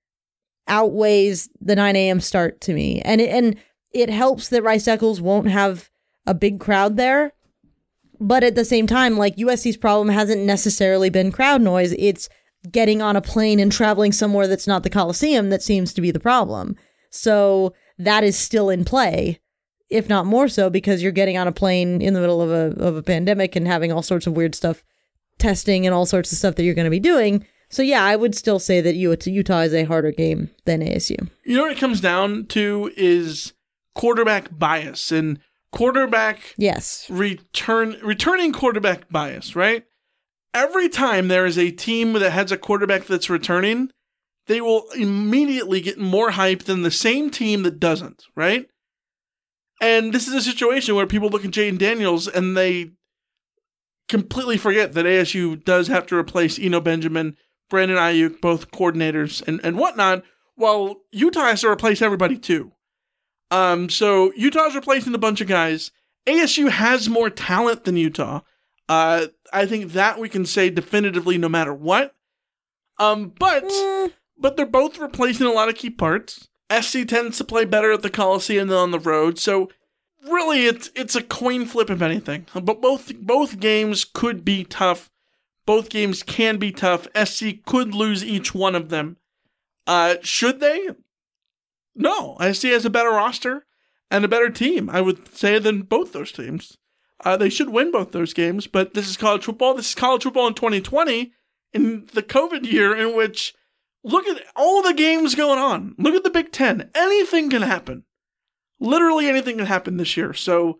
outweighs the nine a.m. start to me, and it, and it helps that Rice Eccles won't have a big crowd there. But at the same time, like U S C's problem hasn't necessarily been crowd noise. It's getting on a plane and traveling somewhere that's not the Coliseum that seems to be the problem. So that is still in play, if not more so, because you're getting on a plane in the middle of a of a pandemic and having all sorts of weird stuff, testing and all sorts of stuff that you're going to be doing. So yeah, I would still say that Utah is a harder game than A S U. You know what it comes down to is quarterback bias and quarterback yes return returning quarterback bias, right? Every time there is a team that has a quarterback that's returning, they will immediately get more hype than the same team that doesn't, right? And this is a situation where people look at Jaden Daniels and they completely forget that A S U does have to replace Eno Benjamin, Brandon Ayuk, both coordinators and, and whatnot, while Utah has to replace everybody too. Um, so Utah's replacing a bunch of guys. A S U has more talent than Utah. Uh, I think that we can say definitively no matter what. Um, but, mm. but they're both replacing a lot of key parts. S C tends to play better at the Coliseum than on the road. So really it's, it's a coin flip if anything, but both, both games could be tough. Both games can be tough. S C could lose each one of them. Uh, should they? No, S C has a better roster and a better team, I would say, than both those teams. Uh, they should win both those games, but this is college football. This is college football in twenty twenty, in the COVID year in which, look at all the games going on. Look at the Big Ten. Anything can happen. Literally anything can happen this year. So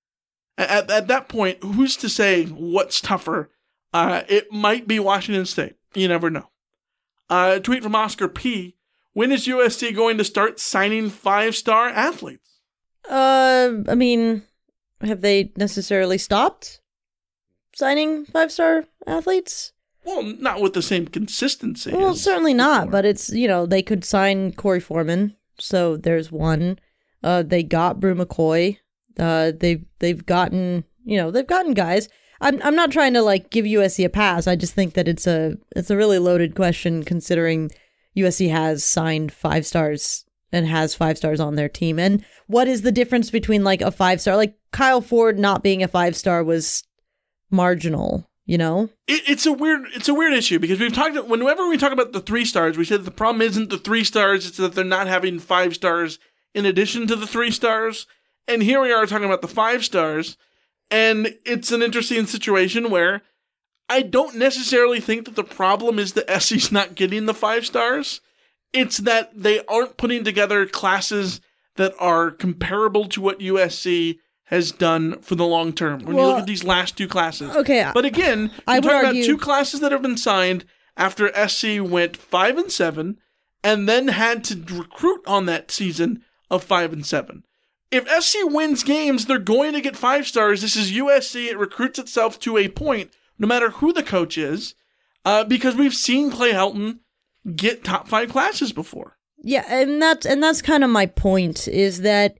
at, at that point, who's to say what's tougher? Uh, it might be Washington State. You never know. Uh, a tweet from Oscar P. When is U S C going to start signing five-star athletes? Uh, I mean, have they necessarily stopped signing five-star athletes? Well, not with the same consistency. Well, as certainly not, before. but it's, you know, they could sign Corey Foreman, so there's one. Uh, they got Brew McCoy. Uh, they've, they've gotten, you know, they've gotten guys. I'm I'm not trying to, like, give U S C a pass. I just think that it's a it's a really loaded question considering U S C has signed five stars and has five stars on their team. And what is the difference between like a five star? Like Kyle Ford not being a five star was marginal, you know? It, it's a weird it's a weird issue because we've talked whenever we talk about the three stars, we said the problem isn't the three stars, it's that they're not having five stars in addition to the three stars. And here we are talking about the five stars, and it's an interesting situation where I don't necessarily think that the problem is that S C's not getting the five stars. It's that they aren't putting together classes that are comparable to what U S C has done for the long term. When well, you look at these last two classes. Okay. But again, I you're talking argue- about two classes that have been signed after S C went five and seven and then had to recruit on that season of five and seven. If S C wins games, they're going to get five stars. This is U S C. It recruits itself to a point, no matter who the coach is, uh, because we've seen Clay Helton get top five classes before. Yeah, and that's and that's kind of my point, is that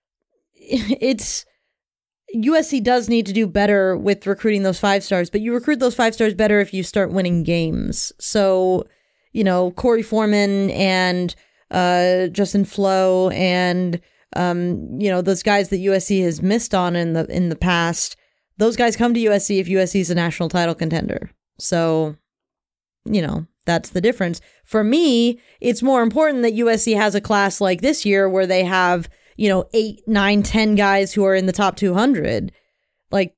it's U S C does need to do better with recruiting those five stars, but you recruit those five stars better if you start winning games. So, you know, Corey Foreman and uh, Justin Flo and um, you know, those guys that U S C has missed on in the in the past, those guys come to U S C if U S C is a national title contender. So, you know, that's the difference. For me, it's more important that U S C has a class like this year where they have, you know, eight, nine, ten guys who are in the top two hundred. Like,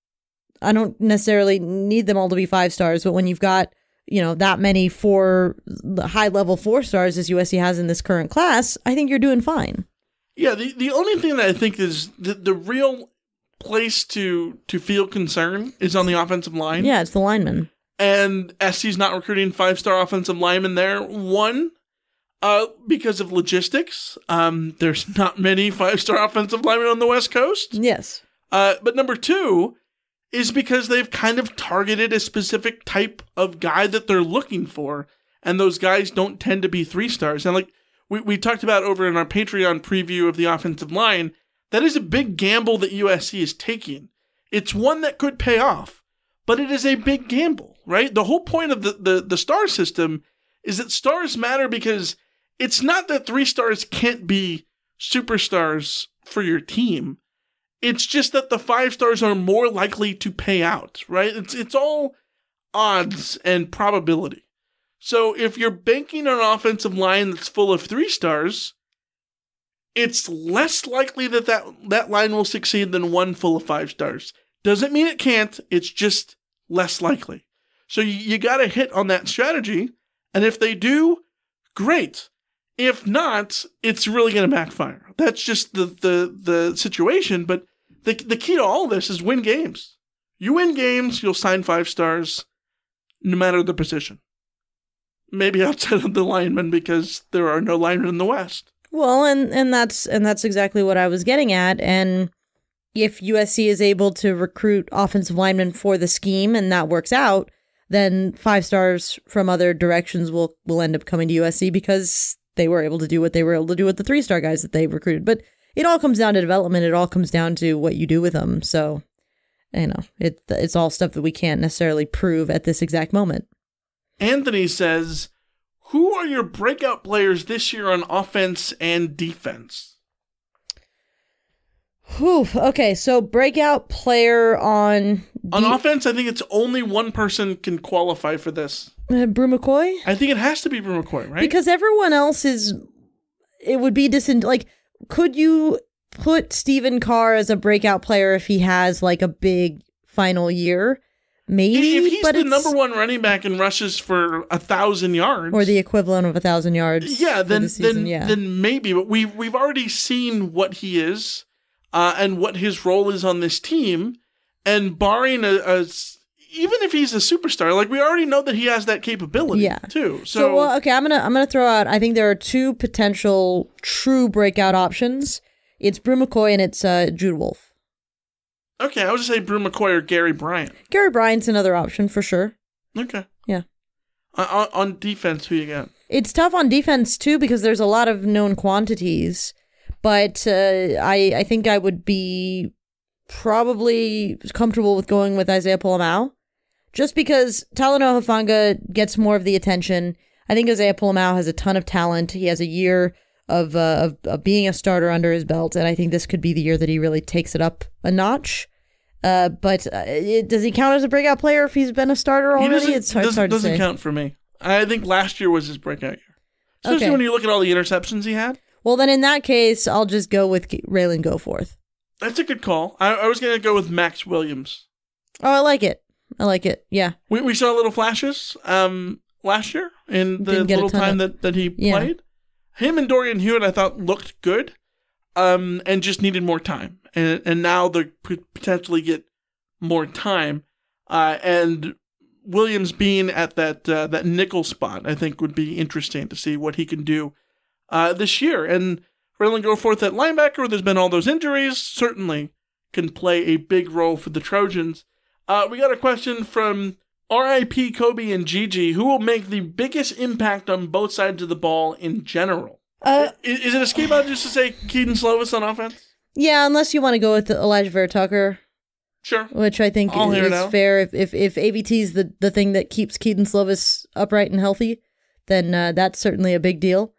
I don't necessarily need them all to be five stars, but when you've got, you know, that many four, high level four stars as U S C has in this current class, I think you're doing fine. Yeah, the, the only thing that I think is the, the real place to to feel concern is on the offensive line. Yeah, it's the linemen. And S C's not recruiting five-star offensive linemen there. One, uh, because of logistics. Um, there's not many five-star offensive linemen on the West Coast. Yes. Uh, but number two is because they've kind of targeted a specific type of guy that they're looking for. And those guys don't tend to be three stars. And like we, we talked about over in our Patreon preview of the offensive line, that is a big gamble that U S C is taking. It's one that could pay off, but it is a big gamble, right? The whole point of the, the, the star system is that stars matter because it's not that three stars can't be superstars for your team. It's just that the five stars are more likely to pay out, right? It's it's all odds and probability. So if you're banking on an offensive line that's full of three stars, it's less likely that, that that line will succeed than one full of five stars. Doesn't mean it can't, it's just less likely. So you, you got to hit on that strategy, and if they do, great. If not, it's really going to backfire. That's just the, the, the situation, but the, the key to all this is win games. You win games, you'll sign five stars, no matter the position. Maybe outside of the linemen, because there are no linemen in the West. Well, and, and that's and that's exactly what I was getting at. And if U S C is able to recruit offensive linemen for the scheme and that works out, then five stars from other directions will, will end up coming to U S C because they were able to do what they were able to do with the three-star guys that they recruited. But it all comes down to development. It all comes down to what you do with them. So, you know, it it's all stuff that we can't necessarily prove at this exact moment. Anthony says, who are your breakout players this year on offense and defense? Whew. Okay, so breakout player on... On de- offense, I think it's only one person can qualify for this. Uh, Brew McCoy? I think it has to be Brew McCoy, right? Because everyone else is... It would be dis- like, could you put Stephen Carr as a breakout player if he has, like, a big final year? Maybe, if he's but the it's, number one running back and rushes for a thousand yards, or the equivalent of a thousand yards, yeah, then the season, then yeah. then maybe. But we we've already seen what he is, uh, and what his role is on this team, and barring a, a even if he's a superstar, like we already know that he has that capability, yeah. too. So, so well, okay, I'm gonna I'm gonna throw out. I think there are two potential true breakout options. It's Brew McCoy and it's uh, Jude Wolfe. Okay, I would just say Brew McCoy or Gary Bryant. Gary Bryant's another option for sure. Okay. Yeah. On, on defense, who you got? It's tough on defense, too, because there's a lot of known quantities. But uh, I, I think I would be probably comfortable with going with Isaiah Polamau. Just because Talanoa Hufanga gets more of the attention. I think Isaiah Polamau has a ton of talent. He has a year of, uh, of of being a starter under his belt, and I think this could be the year that he really takes it up a notch. Uh, but uh, it, does he count as a breakout player if he's been a starter already? It's hard, doesn't, it's hard to doesn't say. count for me. I think last year was his breakout year. Especially Okay. when you look at all the interceptions he had. Well, then in that case, I'll just go with Raylan Goforth. That's a good call. I, I was going to go with Max Williams. Oh, I like it. I like it. Yeah. We we saw little flashes um, last year in the Didn't get a little ton time of- that, that he Yeah. played. Him and Dorian Hewitt, I thought, looked good um, and just needed more time. And and now they could potentially get more time. Uh, and Williams being at that uh, that nickel spot, I think, would be interesting to see what he can do uh, this year. And Raylan Goforth at linebacker, where there's been all those injuries, certainly can play a big role for the Trojans. Uh, we got a question from R I P Kobe and Gigi, who will make the biggest impact on both sides of the ball in general. Uh, is, is it a skip out just to say Keaton Slovis on offense? Yeah, unless you want to go with Elijah Vera Tucker. Sure. Which I think I'll is, hear it is out. fair. If, if if A V T is the, the thing that keeps Keaton Slovis upright and healthy, then uh, that's certainly a big deal.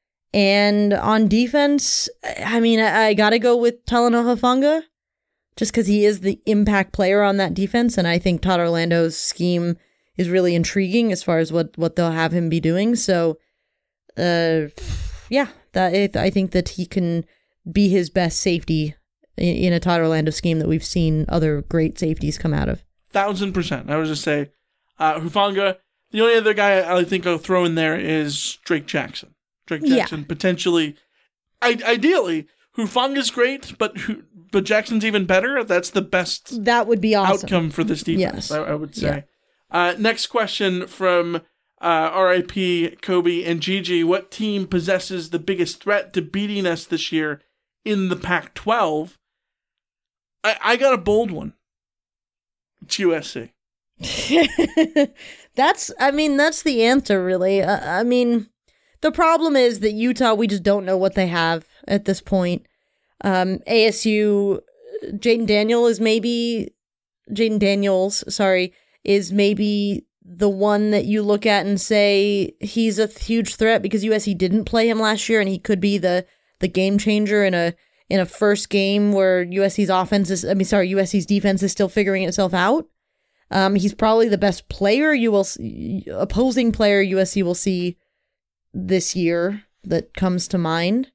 And on defense, I mean, I, I got to go with Talanoa Hufanga, just because he is the impact player on that defense, and I think Todd Orlando's scheme is really intriguing as far as what, what they'll have him be doing. So, uh, yeah, that I think that he can be his best safety in, in a Todd Orlando scheme that we've seen other great safeties come out of. Thousand percent. I would just say uh, Hufanga. The only other guy I think I'll throw in there is Drake Jackson. Drake Jackson Yeah. potentially, I, ideally, Hufanga's great, but Hu- but Jackson's even better. That's the best That would be awesome. outcome for this defense, Yes. I, I would say. Uh, next question from uh, R I P Kobe and Gigi. What team possesses the biggest threat to beating us this year in the Pac twelve? I, I got a bold one. It's U S C. That's, I mean, that's the answer, really. Uh, I mean, the problem is that Utah, we just don't know what they have at this point. Um, A S U, Jaden Daniel is maybe, Jaden Daniels, sorry, is maybe the one that you look at and say he's a huge threat because U S C didn't play him last year and he could be the, the game changer in a in a first game where U S C's offense is, I mean, sorry, U S C's defense is still figuring itself out. Um, he's probably the best player you will see, opposing player U S C will see this year that comes to mind,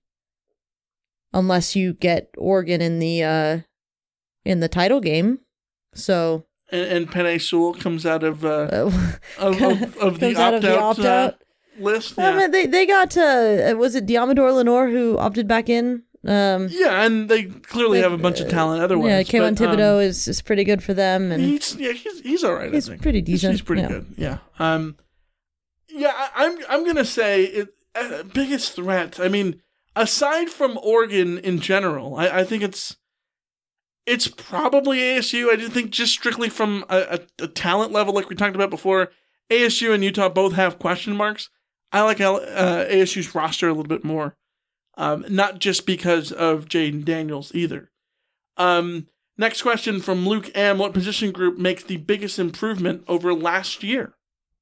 unless you get Oregon in the uh, in the title game. So And, and Penei Sewell comes out of uh, uh, of, of, of the comes out of the opt-out, opt-out. uh, list. I Yeah. mean, they they got uh, was it Diamador Lenore who opted back in? Um, yeah, and they clearly they- have a bunch of talent otherwise. yeah, Kayvon but, um, Thibodeau is, is pretty good for them, and He's yeah, he's he's all right. He's I think. pretty He's- decent, He's, pretty yeah. good. Yeah. Um. Yeah, I, I'm I'm gonna say it, uh, biggest threat. I mean, aside from Oregon in general, I, I think it's it's probably A S U. I do think just strictly from a, a, a talent level, like we talked about before, A S U and Utah both have question marks. I like uh, A S U's roster a little bit more. Um, not just because of Jaden Daniels either. Um, next question from Luke M. What position group makes the biggest improvement over last year?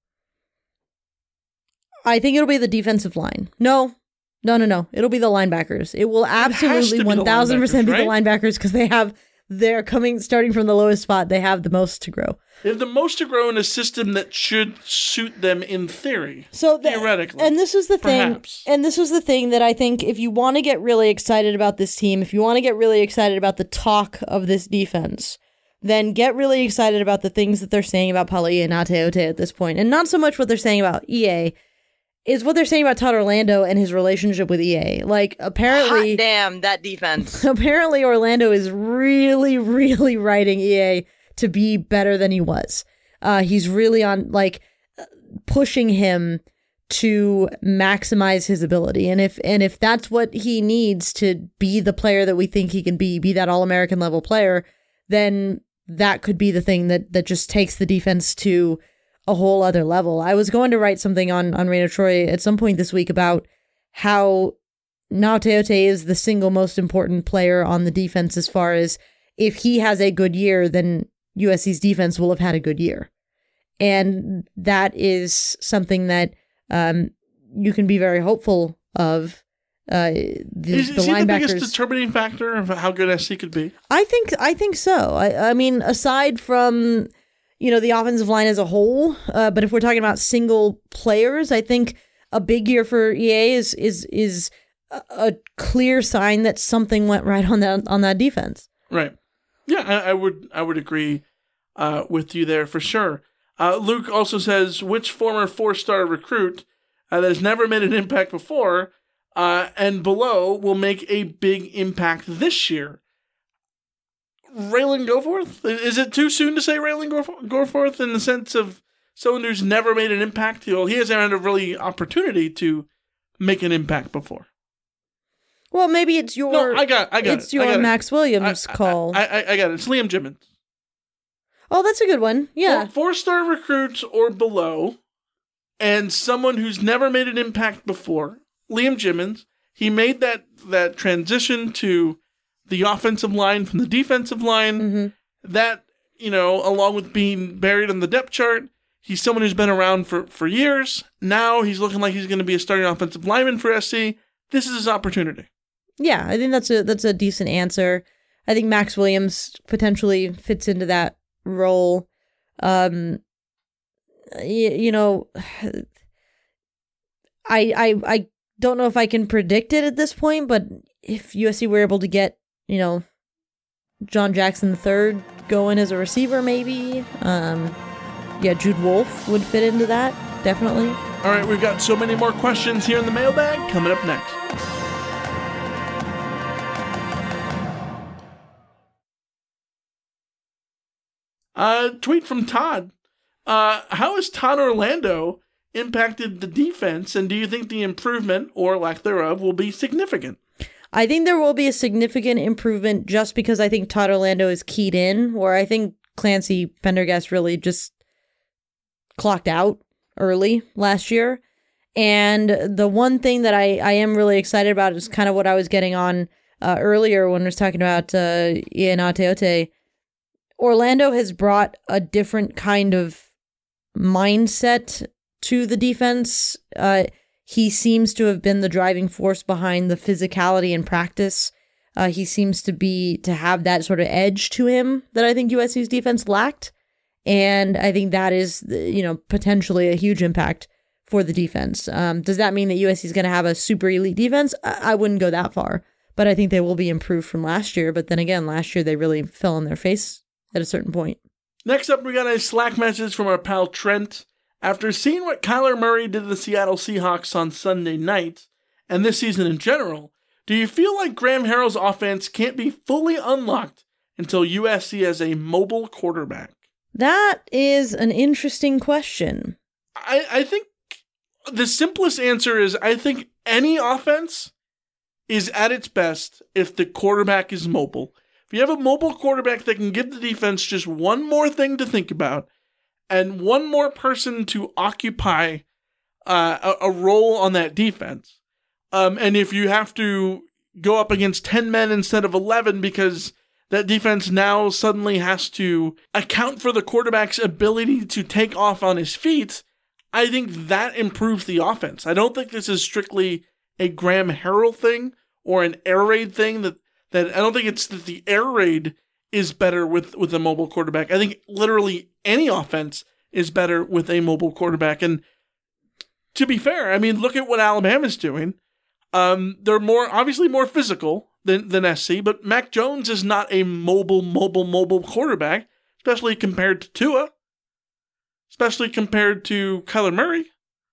I think it'll be the defensive line. No, no, no, no. It'll be the linebackers. It will absolutely be the one thousand percent be the linebackers, linebackers because they have, they're coming, starting from the lowest spot. They have the most to grow. They have the most to grow in a system that should suit them in theory. So the- theoretically. And this was the thing. Perhaps. And this was the thing that I think if you want to get really excited about this team, if you want to get really excited about the talk of this defense, then get really excited about the things that they're saying about Palia and Ateote at this point. And not so much what they're saying about E A, is what they're saying about Todd Orlando and his relationship with E A. Like, apparently... Hot damn, that defense. Apparently Orlando is really, really writing E A to be better than he was. Uh, he's really on, like, pushing him to maximize his ability. And if and if that's what he needs to be the player that we think he can be, be that All-American level player, then that could be the thing that, that just takes the defense to a whole other level. I was going to write something on, on Rain of Troy at some point this week about how Naoteote is the single most important player on the defense as far as if he has a good year, then U S C's defense will have had a good year. And that is something that um, you can be very hopeful of uh, the, is, the is he linebackers. the biggest determining factor of how good S C could be? I think I think so. I, I mean, aside from, you know, the offensive line as a whole, uh, but if we're talking about single players, I think a big year for E A is is is a, a clear sign that something went right on that on that defense. Right. Yeah, I, I would I would agree uh, with you there for sure. Uh, Luke also says, which former four-star recruit uh, that has never made an impact before uh, and below will make a big impact this year? Raylan Goforth? Is it too soon to say Raylan Gorf- Goforth in the sense of someone who's never made an impact? Well, he hasn't had a really opportunity to make an impact before. Well, maybe it's your. No, I got, I got it's it. I your got Max it. Williams I, call. I, I, I got it. It's Liam Jimmons. Oh, that's a good one. Yeah. Four, four-star recruits or below, and someone who's never made an impact before. Liam Jimmons. He made that that transition to the offensive line from the defensive line. Mm-hmm. That, you know, along with being buried on the depth chart, he's someone who's been around for, for years. Now he's looking like he's going to be a starting offensive lineman for S C. This is his opportunity. Yeah, I think that's a that's a decent answer. I think Max Williams potentially fits into that role. Um, you, you know, I I I don't know if I can predict it at this point, but if U S C were able to get, you know, John Jackson the third going as a receiver, maybe, um, yeah, Jude Wolfe would fit into that, definitely. All right, we've got so many more questions here in the mailbag coming up next. Uh, tweet from Todd. Uh, how has Todd Orlando impacted the defense, and do you think the improvement, or lack thereof, will be significant? I think there will be a significant improvement just because I think Todd Orlando is keyed in, where I think Clancy Pendergast really just clocked out early last year. And the one thing that I, I am really excited about is kind of what I was getting on uh, earlier when I was talking about uh, Ian Ateote. Orlando has brought a different kind of mindset to the defense. Uh, he seems to have been the driving force behind the physicality in practice. Uh, he seems to be to have that sort of edge to him that I think U S C's defense lacked. And I think that is, you know, potentially a huge impact for the defense. Um, does that mean that U S C is going to have a super elite defense? I-, I wouldn't go that far, but I think they will be improved from last year. But then again, last year they really fell on their face at a certain point. Next up, we got a Slack message from our pal Trent. After seeing what Kyler Murray did to the Seattle Seahawks on Sunday night, and this season in general, do you feel like Graham Harrell's offense can't be fully unlocked until U S C has a mobile quarterback? That is an interesting question. I, I think the simplest answer is I think any offense is at its best if the quarterback is mobile. If you have a mobile quarterback that can give the defense just one more thing to think about and one more person to occupy uh, a, a role on that defense, um, and if you have to go up against ten men instead of eleven because that defense now suddenly has to account for the quarterback's ability to take off on his feet, I think that improves the offense. I don't think this is strictly a Graham Harrell thing or an air raid thing that That I don't think it's that the air raid is better with, with a mobile quarterback. I think literally any offense is better with a mobile quarterback. And to be fair, I mean, look at what Alabama's doing. Um, they're more obviously more physical than, than S C, but Mac Jones is not a mobile, mobile, mobile quarterback, especially compared to Tua, especially compared to Kyler Murray.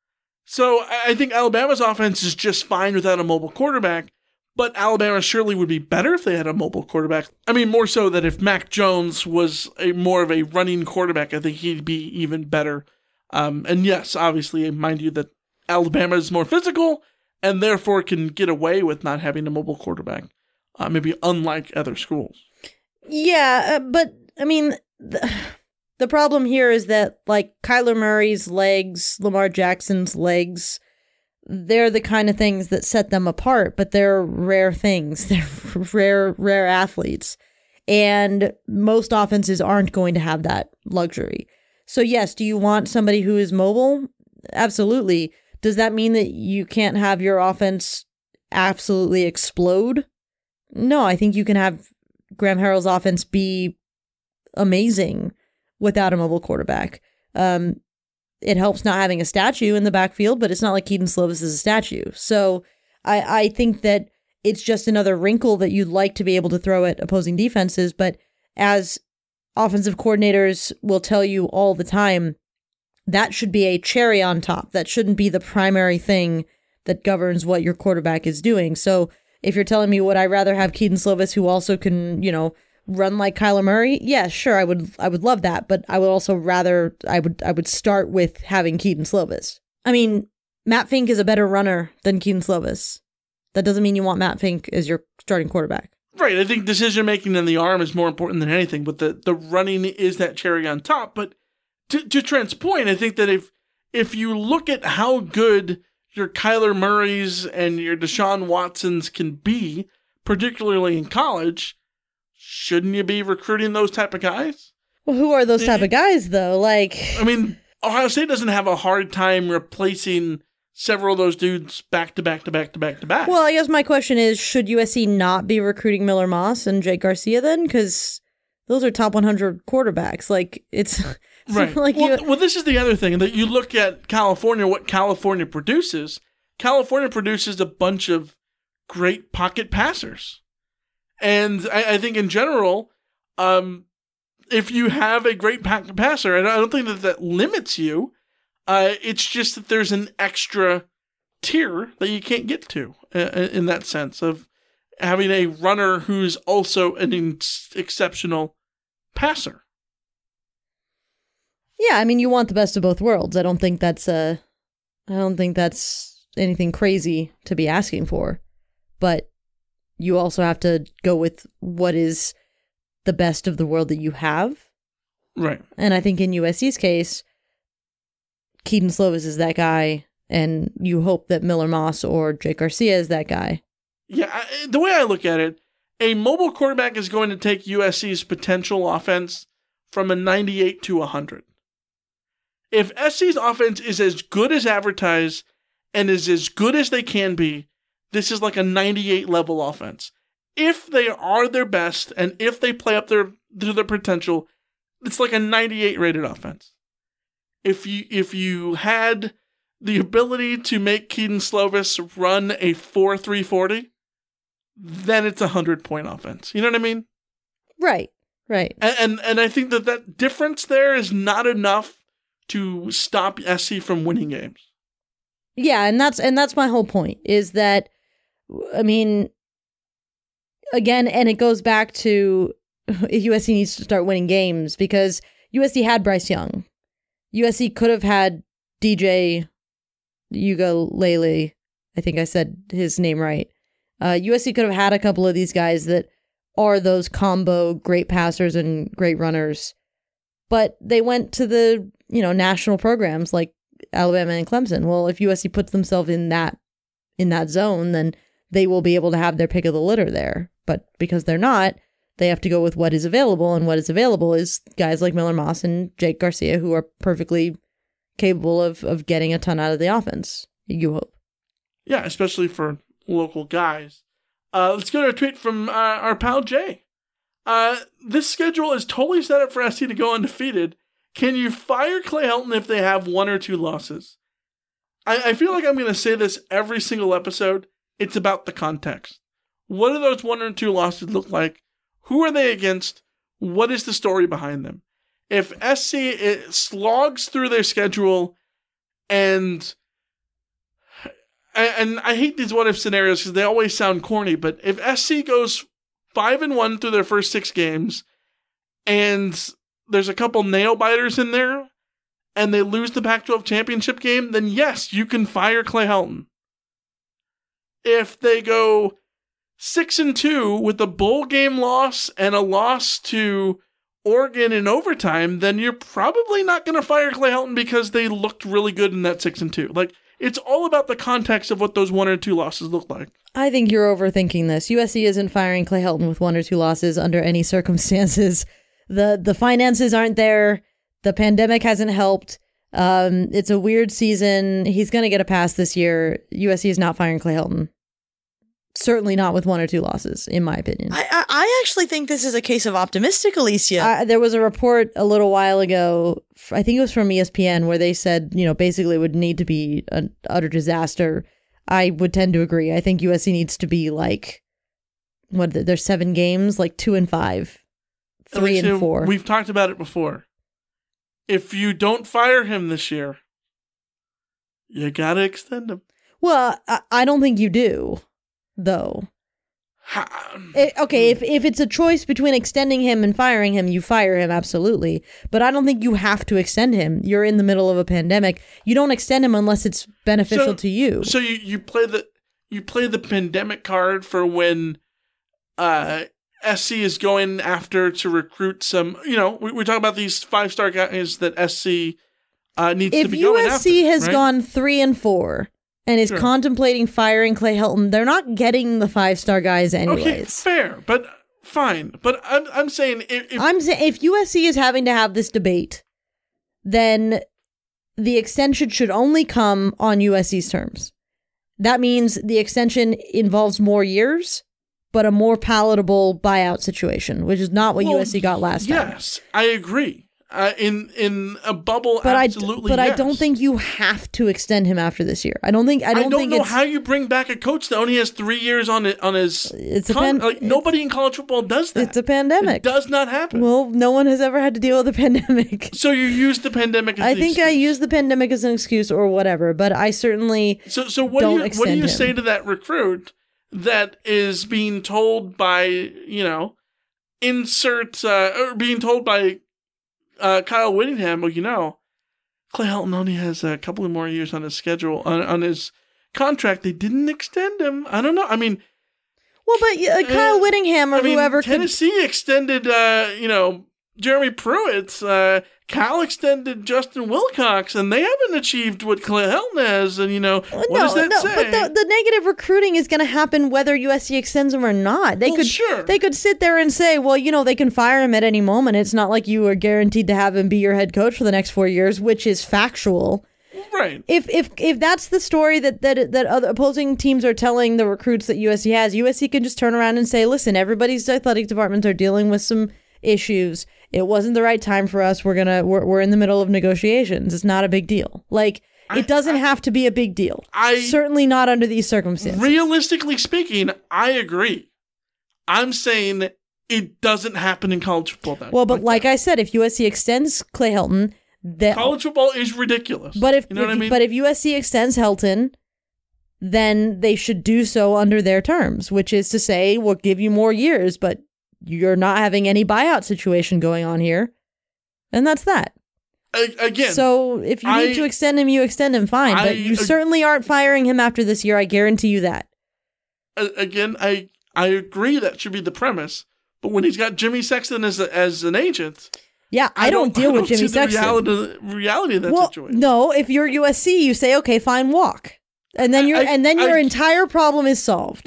So I think Alabama's offense is just fine without a mobile quarterback. But Alabama surely would be better if they had a mobile quarterback. I mean, more so that if Mac Jones was a more of a running quarterback, I think he'd be even better. Um, and yes, obviously, mind you, that Alabama is more physical and therefore can get away with not having a mobile quarterback, uh, maybe unlike other schools. Yeah, uh, but I mean, the, the problem here is that, like, Kyler Murray's legs, Lamar Jackson's legs, they're the kind of things that set them apart, but they're rare things. They're rare, rare athletes. And most offenses aren't going to have that luxury. So yes, do you want somebody who is mobile? Absolutely. does that mean that you can't have your offense absolutely explode? No, I think you can have Graham Harrell's offense be amazing without a mobile quarterback. Um, it helps not having a statue in the backfield, but it's not like Kedon Slovis is a statue. So I, I think that it's just another wrinkle that you'd like to be able to throw at opposing defenses. But as offensive coordinators will tell you all the time, that should be a cherry on top. That shouldn't be the primary thing that governs what your quarterback is doing. So if you're telling me, would I rather have Kedon Slovis, who also can, you know, run like Kyler Murray? Yeah, sure, I would I would love that, but I would also rather I would I would start with having Kedon Slovis. I mean, Matt Fink is a better runner than Kedon Slovis. That doesn't mean you want Matt Fink as your starting quarterback. Right. I think decision making in the arm is more important than anything, but the, the running is that cherry on top. But to, to Trent's point, I think that if if you look at how good your Kyler Murrays and your Deshaun Watsons can be, particularly in college, shouldn't you be recruiting those type of guys? Well, who are those type of guys, though? Like, I mean, Ohio State doesn't have a hard time replacing several of those dudes back to back to back to back to back. Well, I guess my question is, should U S C not be recruiting Miller Moss and Jake Garcia then? Because those are top one hundred quarterbacks. Like, it's... Right. like well, you, well, this is the other thing, that you look at California, what California produces. California produces a bunch of great pocket passers. And I, I think in general, um, if you have a great pocket passer, and I don't think that that limits you, uh, it's just that there's an extra tier that you can't get to uh, in that sense of having a runner who's also an ex- exceptional passer. Yeah, I mean, you want the best of both worlds. I don't think that's uh, I don't think that's anything crazy to be asking for, but you also have to go with what is the best of the world that you have. Right. And I think in U S C's case, Kedon Slovis is that guy, and you hope that Miller Moss or Jake Garcia is that guy. Yeah, I, the way I look at it, a mobile quarterback is going to take U S C's potential offense from a ninety-eight to one hundred. If S C's offense is as good as advertised and is as good as they can be, this is like a ninety-eight level offense. If they are their best and if they play up their to their potential, it's like a ninety-eight rated offense. If you if you had the ability to make Kedon Slovis run a four three forty, then it's a one hundred point offense. You know what I mean? Right, right. And, and, and I think that that difference there is not enough to stop S C from winning games. Yeah, and that's and that's my whole point, is that, I mean, again, and it goes back to U S C needs to start winning games, because U S C had Bryce Young. U S C could have had D J Uiagalelei. I think I said his name right. Uh, U S C could have had a couple of these guys that are those combo great passers and great runners, but they went to the, you know, national programs like Alabama and Clemson. Well, if U S C puts themselves in that in that zone, then they will be able to have their pick of the litter there. But because they're not, they have to go with what is available, and what is available is guys like Miller Moss and Jake Garcia, who are perfectly capable of of getting a ton out of the offense, you hope. Yeah, especially for local guys. Uh, let's go to a tweet from uh, our pal Jay. Uh, this schedule is totally set up for S C to go undefeated. Can you fire Clay Helton if they have one or two losses? I, I feel like I'm going to say this every single episode. It's about the context. What do those one or two losses look like? Who are they against? What is the story behind them? If S C it slogs through their schedule and and I hate these what if scenarios because they always sound corny, but if S C goes five and one through their first six games and there's a couple nail biters in there and they lose the Pac twelve championship game, then yes, you can fire Clay Helton. If they go six and two with a bowl game loss and a loss to Oregon in overtime, then you're probably not going to fire Clay Helton because they looked really good in that six and two. Like, it's all about the context of what those one or two losses look like. I think you're overthinking this. U S C isn't firing Clay Helton with one or two losses under any circumstances. The the finances aren't there. The pandemic hasn't helped. Um, it's a weird season. He's going to get a pass this year. U S C is not firing Clay Helton. Certainly not with one or two losses, in my opinion. I, I, I actually think this is a case of optimistic, Alicia. Uh, there was a report a little while ago, I think it was from E S P N, where they said, you know, basically it would need to be an utter disaster. I would tend to agree. I think U S C needs to be like, what, there's seven games, like two and five, three Alicia, and four. We've talked about it before. If you don't fire him this year, you gotta extend him. Well, I, I don't think you do, though. It, okay, if if it's a choice between extending him and firing him, you fire him, absolutely. But I don't think you have to extend him. You're in the middle of a pandemic. You don't extend him unless it's beneficial so, to you. So you, you play the you play the pandemic card for when uh, S C is going after to recruit some. You know, we, we talk about these five star guys that S C uh, needs if to be going after. If U S C has right? gone three and four. And is sure. contemplating firing Clay Helton, they're not getting the five-star guys anyways. Okay, fair, but fine. But I'm I'm saying if, if I'm saying if U S C is having to have this debate, then the extension should only come on U S C's terms. That means the extension involves more years, but a more palatable buyout situation, which is not what well, U S C got last yes, time. Yes, I agree. Uh, in in a bubble, but absolutely. I, but yes. I don't think you have to extend him after this year. I don't think. I don't, I don't think know it's, how you bring back a coach that only has three years on it on his. It's a con- pan- like, nobody in college football does that. It's a pandemic. It does not happen. Well, no one has ever had to deal with a pandemic. So you use the pandemic. As I the think excuse. I use the pandemic as an excuse or whatever, but I certainly. So so what don't do you what do you him. say to that recruit that is being told by you know insert uh, or being told by uh, Kyle Whittingham? Well, you know. Clay Helton only has a couple of more years on his schedule, on, on his contract. They didn't extend him. I don't know. I mean, well, but uh, Kyle uh, Whittingham or I mean, whoever. Tennessee could... extended, uh, you know, Jeremy Pruitt. Uh, Cal extended Justin Wilcox, and they haven't achieved what Clay Helton has. And, you know, what no, does that no, say? But the, the negative recruiting is going to happen whether U S C extends him or not. They well, could sure. They could sit there and say, well, you know, they can fire him at any moment. It's not like you are guaranteed to have him be your head coach for the next four years, which is factual. Right. If if if that's the story that that that other opposing teams are telling the recruits that U S C has, U S C can just turn around and say, listen, everybody's athletic departments are dealing with some issues. It wasn't the right time for us. We're gonna we're we're in the middle of negotiations. It's not a big deal. Like I, it doesn't I, have to be a big deal. I certainly not under these circumstances. Realistically speaking, I agree. I'm saying it doesn't happen in college football. That, well, but like, like that. I said, if U S C extends Clay Helton, that college football is ridiculous. But if, you know if what I mean? but if U S C extends Helton, then they should do so under their terms, which is to say, we'll give you more years, but you're not having any buyout situation going on here. And that's that. Again. So if you need I, to extend him, you extend him, fine. I, but you uh, certainly aren't firing him after this year. I guarantee you that. Again, I I agree that should be the premise. But when he's got Jimmy Sexton as a, as an agent, yeah, I, I don't, don't deal I don't with Jimmy see the Sexton. reality, reality of that well, situation. No, if you're U S C, you say, okay, fine, walk, and then your I, and then your I, entire problem is solved.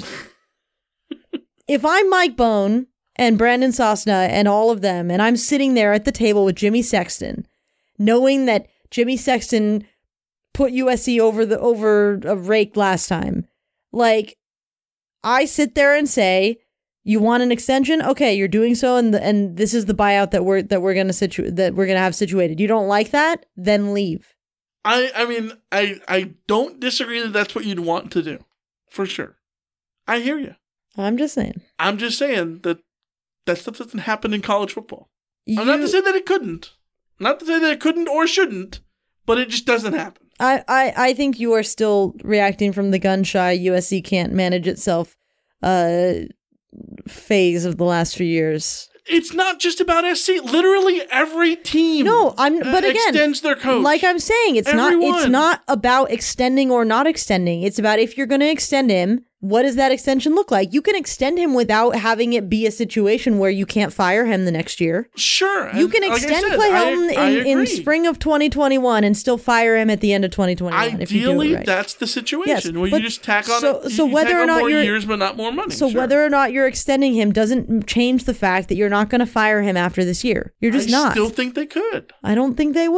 If I'm Mike Bone and Brandon Sosna and all of them, and I'm sitting there at the table with Jimmy Sexton, knowing that Jimmy Sexton put U S C over the over a rake last time, like I sit there and say, you want an extension? Okay, you're doing so, and the, and this is the buyout that we're that we're gonna situ- that we're gonna have situated. You don't like that? Then leave. I I mean I I don't disagree that that's what you'd want to do, for sure. I hear you. I'm just saying. I'm just saying that that stuff doesn't happen in college football. You, I'm not to say that it couldn't. Not to say that it couldn't or shouldn't, but it just doesn't happen. I, I, I think you are still reacting from the gun-shy U S C can't manage itself uh, phase of the last few years. It's not just about S C. Literally every team no, I'm, but uh, again, extends their coach. Like I'm saying, it's Everyone. not it's not about extending or not extending. It's about if you're going to extend him, what does that extension look like? You can extend him without having it be a situation where you can't fire him the next year. Sure. You can like extend said, Clay I, Helton I in, in spring of twenty twenty-one and still fire him at the end of twenty twenty-one. Ideally, if you do it right. that's the situation yes, where you just tack on, so, a, so you whether tack or on not more you're, years but not more money. So sure. whether or not you're extending him doesn't change the fact that you're not going to fire him after this year. You're just I not. I still think they could. I don't think they will.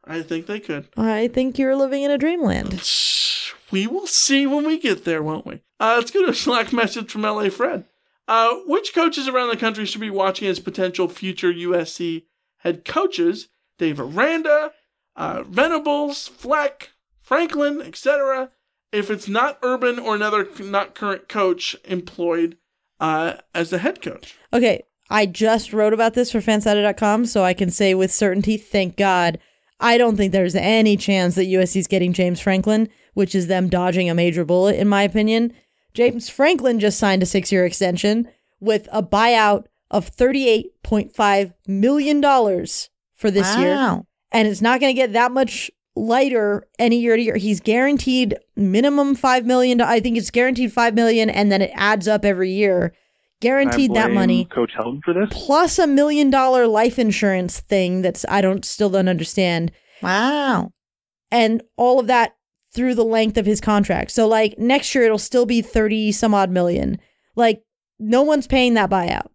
I think they could. I think you're living in a dreamland. We will see when we get there, won't we? Uh, let's go to a Slack message from L A Fred. Uh, which coaches around the country should be watching as potential future U S C head coaches? Dave Aranda, uh, Venables, Fleck, Franklin, et cetera. If it's not Urban or another not current coach employed uh, as the head coach. Okay, I just wrote about this for Fansided dot com, so I can say with certainty, thank God, I don't think there's any chance that U S C's getting James Franklin, which is them dodging a major bullet, in my opinion. James Franklin just signed a six-year extension with a buyout of thirty-eight point five million dollars for this Wow. year. And it's not going to get that much lighter any year to year. He's guaranteed minimum five million dollars. I think it's guaranteed five million dollars, and then it adds up every year. Guaranteed Can I that blame money. Coach Helton for this? Plus a million dollar life insurance thing that's I don't still don't understand. Wow. And all of that through the length of his contract. So like next year it'll still be thirty some odd million. Like no one's paying that buyout.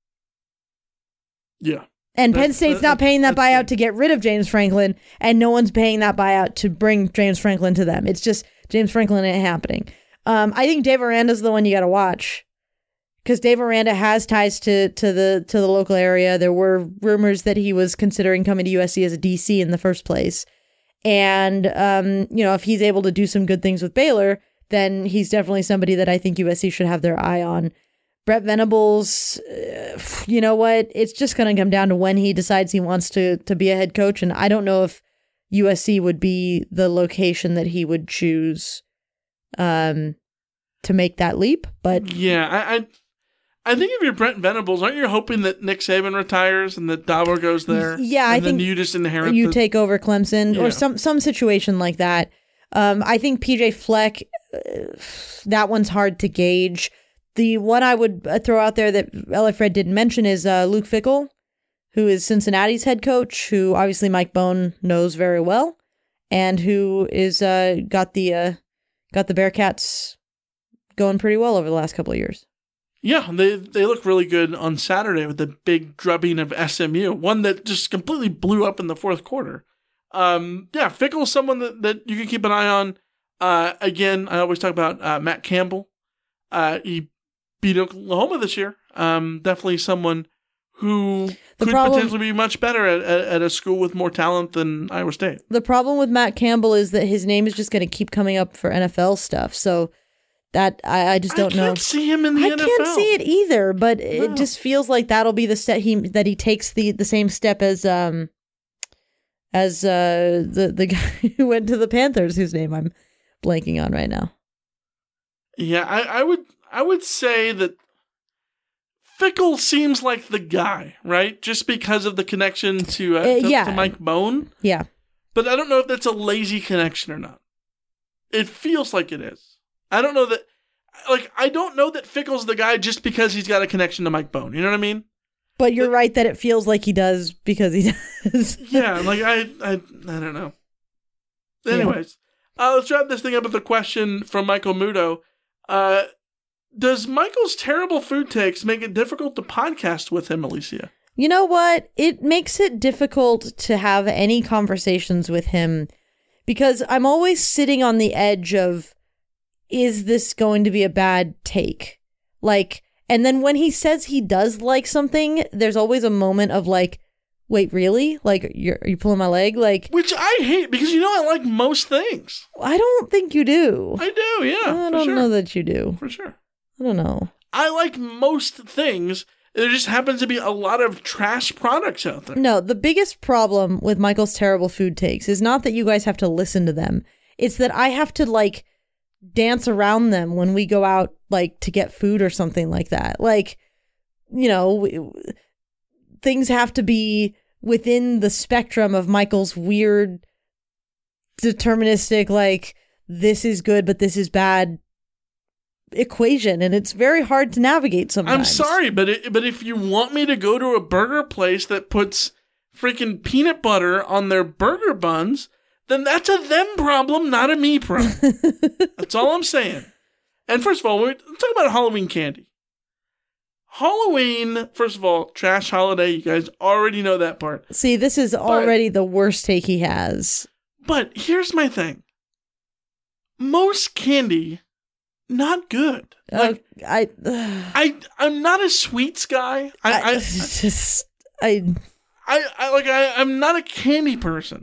Yeah. And Penn That's- State's that- not paying that that's buyout good. to get rid of James Franklin, and no one's paying that buyout to bring James Franklin to them. It's just James Franklin ain't happening. Um, I think Dave Aranda's the one you got to watch, because Dave Aranda has ties to to the to the local area. There were rumors that he was considering coming to U S C as a D C in the first place, and um, you know, if he's able to do some good things with Baylor, then he's definitely somebody that I think U S C should have their eye on. Brett Venables, uh, you know what? It's just going to come down to when he decides he wants to to be a head coach. And I don't know if U S C would be the location that he would choose um, to make that leap. But Yeah, I, I I think if you're Brent Venables, aren't you hoping that Nick Saban retires and that Dabo goes there? Yeah, and I then think you just inherit you the, take over Clemson Yeah. or some some situation like that. Um, I think P J Fleck, uh, that one's hard to gauge. The one I would uh, throw out there that L A Fred didn't mention is uh, Luke Fickell, who is Cincinnati's head coach, who obviously Mike Bone knows very well, and who is uh, got the uh, got the Bearcats going pretty well over the last couple of years. Yeah, they they look really good on Saturday with the big drubbing of S M U, one that just completely blew up in the fourth quarter. Um, yeah, Fickell's someone that, that you can keep an eye on. Uh, again, I always talk about uh, Matt Campbell. Uh, he beat Oklahoma this year. Um, definitely someone who The could problem- potentially be much better at, at, at a school with more talent than Iowa State. The problem with Matt Campbell is that his name is just going to keep coming up for N F L stuff. So that I, I just don't I know. can't see him in the I N F L. can't see it either, but No. it just feels like that'll be the step he that he takes the, the same step as um as uh the the guy who went to the Panthers, whose name I'm blanking on right now. Yeah, I, I would I would say that Fickell seems like the guy, right? Just because of the connection to, uh, Uh, to, yeah. to Mike Bone. Yeah. But I don't know if that's a lazy connection or not. It feels like it is. I don't know that, like, I don't know that Fickell's the guy just because he's got a connection to Mike Bone. You know what I mean? But you're right that it feels like he does because he does. Yeah, like, I, I, I don't know. Anyways, uh, let's wrap this thing up with a question from Michael Muto. Uh, does Michael's terrible food takes make it difficult to podcast with him, Alicia? You know what? It makes it difficult to have any conversations with him because I'm always sitting on the edge of, is this going to be a bad take? Like, and then when he says he does like something, there's always a moment of like, wait, really? Like, you're, are you pulling my leg? Like, Which I hate because you know I like most things. I don't think you do. I do, yeah. I for don't sure. know that you do. For sure. I don't know. I like most things. There just happens to be a lot of trash products out there. No, the biggest problem with Michael's terrible food takes is not that you guys have to listen to them. It's that I have to like dance around them when we go out like to get food or something like that. Like, you know, w- things have to be within the spectrum of Michael's weird deterministic, like, this is good, but this is bad equation. And it's very hard to navigate sometimes. I'm sorry, but it, but if you want me to go to a burger place that puts freaking peanut butter on their burger buns, then that's a them problem, not a me problem. That's all I'm saying. And first of all, we're talking about Halloween candy. Halloween, first of all, trash holiday. You guys already know that part. See, this is already but, the worst take he has. But here's my thing. Most candy, not good. Like, uh, I, uh, I, I'm not a sweets guy. I, I, I just, I, I, I like, I, I'm not a candy person.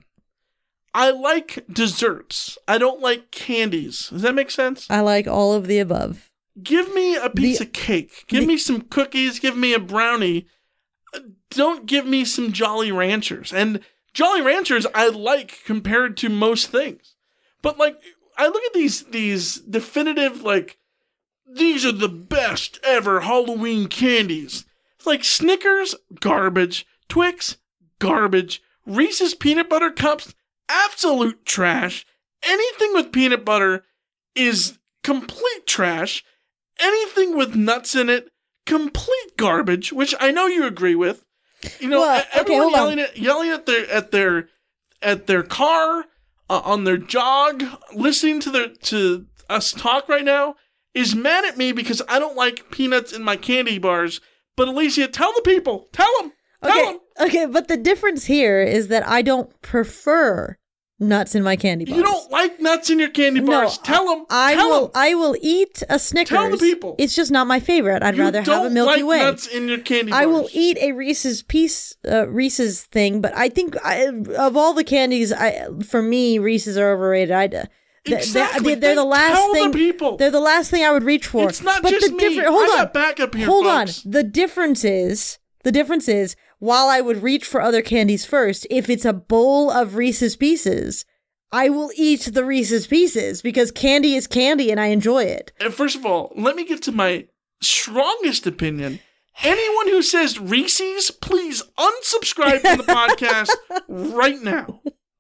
I like desserts. I don't like candies. Does that make sense? I like all of the above. Give me a piece the, of cake. Give the, me some cookies. Give me a brownie. Don't give me some Jolly Ranchers. And Jolly Ranchers I like compared to most things. But like, I look at these these definitive, like, these are the best ever Halloween candies. It's like Snickers, garbage. Twix, garbage. Reese's Peanut Butter Cups, absolute trash. Anything with peanut butter is complete trash. Anything with nuts in it, complete garbage, which I know you agree with. You know, well, everyone okay, yelling at yelling at their at their at their car, uh, on their jog, listening to their to us talk right now is mad at me because I don't like peanuts in my candy bars. But Alicia, tell the people, tell them, tell okay, them. Okay, but the difference here is that I don't prefer nuts in my candy bars. You don't like nuts in your candy bars. No, tell them. I tell will. them. I will eat a Snickers. Tell the people. It's just not my favorite. I'd you rather have a Milky like Way. Nuts in your candy bars. I will eat a Reese's piece, uh, Reese's thing, but I think I, of all the candies, I for me Reese's are overrated. I. Uh, Exactly. They're, they're the last tell thing. The people. They're the last thing I would reach for. It's not but just the me. Different, hold I on. got backup here, Hold folks. on. The difference is the difference is while I would reach for other candies first, if it's a bowl of Reese's Pieces, I will eat the Reese's Pieces because candy is candy and I enjoy it. And first of all, let me get to my strongest opinion. Anyone who says Reese's, please unsubscribe from the podcast right now.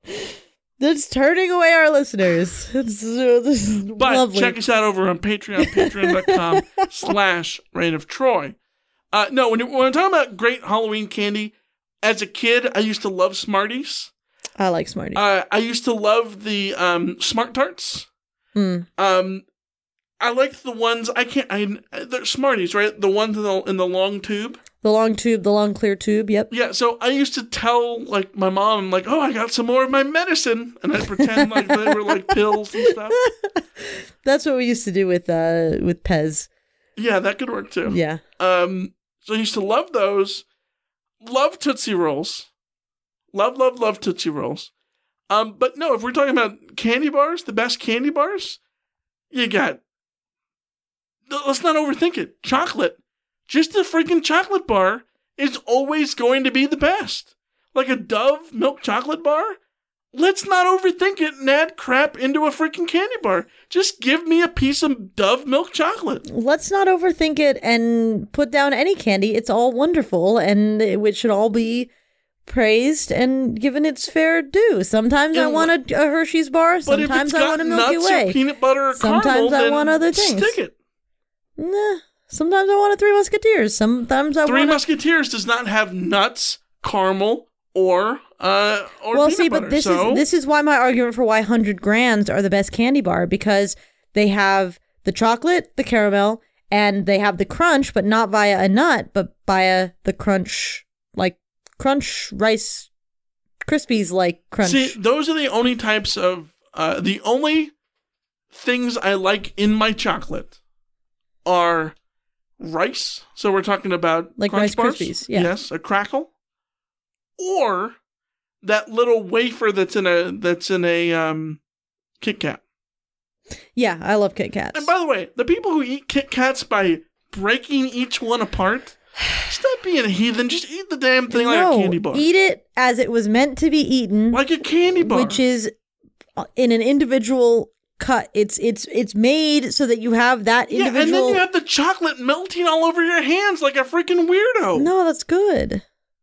That's turning away our listeners. It's, uh, this is but lovely. Check us out over on Patreon, patreon.com slash Reign of Troy. Uh, no, when, when I'm talking about great Halloween candy, as a kid, I used to love Smarties. I like Smarties. Uh, I used to love the um, Smart Tarts. Mm. Um, I liked the ones, I can't, I, they're Smarties, right? The ones in the, in the long tube. The long tube, the long clear tube, yep. Yeah, so I used to tell, like, my mom, like, oh, I got some more of my medicine. And I'd pretend like they were, like, pills and stuff. That's what we used to do with uh with Pez. Yeah, that could work, too. Yeah. Um, so I used to love those. Love Tootsie Rolls. Love, love, love Tootsie Rolls. Um, but no, if we're talking about candy bars, the best candy bars, you got, let's not overthink it, chocolate. Just a freaking chocolate bar is always going to be the best. Like a Dove milk chocolate bar? Let's not overthink it and add crap into a freaking candy bar. Just give me a piece of Dove milk chocolate. Let's not overthink it and put down any candy. It's all wonderful and it should all be praised and given its fair due. Sometimes and I want a, a Hershey's bar. Sometimes I want a Milky nuts Way. Or peanut butter or Sometimes caramel, I want other things. Stick it. Nah. Sometimes I want a Three Musketeers. Sometimes I Three want. Three Musketeers does not have nuts, caramel, or uh, or well, peanut see, butter. but this so... is this is why my argument for why Hundred Grands are the best candy bar because they have the chocolate, the caramel, and they have the crunch, but not via a nut, but via the crunch, like crunch rice Krispies, like crunch. See, those are the only types of uh, the only things I like in my chocolate are. Rice, so we're talking about like Crunch Rice bars. Krispies, yeah. Yes, a crackle, or that little wafer that's in a that's in a um, Kit Kat. Yeah, I love Kit Kats. And by the way, the people who eat Kit Kats by breaking each one apart, stop being a heathen. Just eat the damn thing no, like a candy bar. Eat it as it was meant to be eaten, like a candy bar, which is in an individual. Cut. It's it's it's made so that you have that individual. Yeah, and then you have the chocolate melting all over your hands like a freaking weirdo. No, that's good.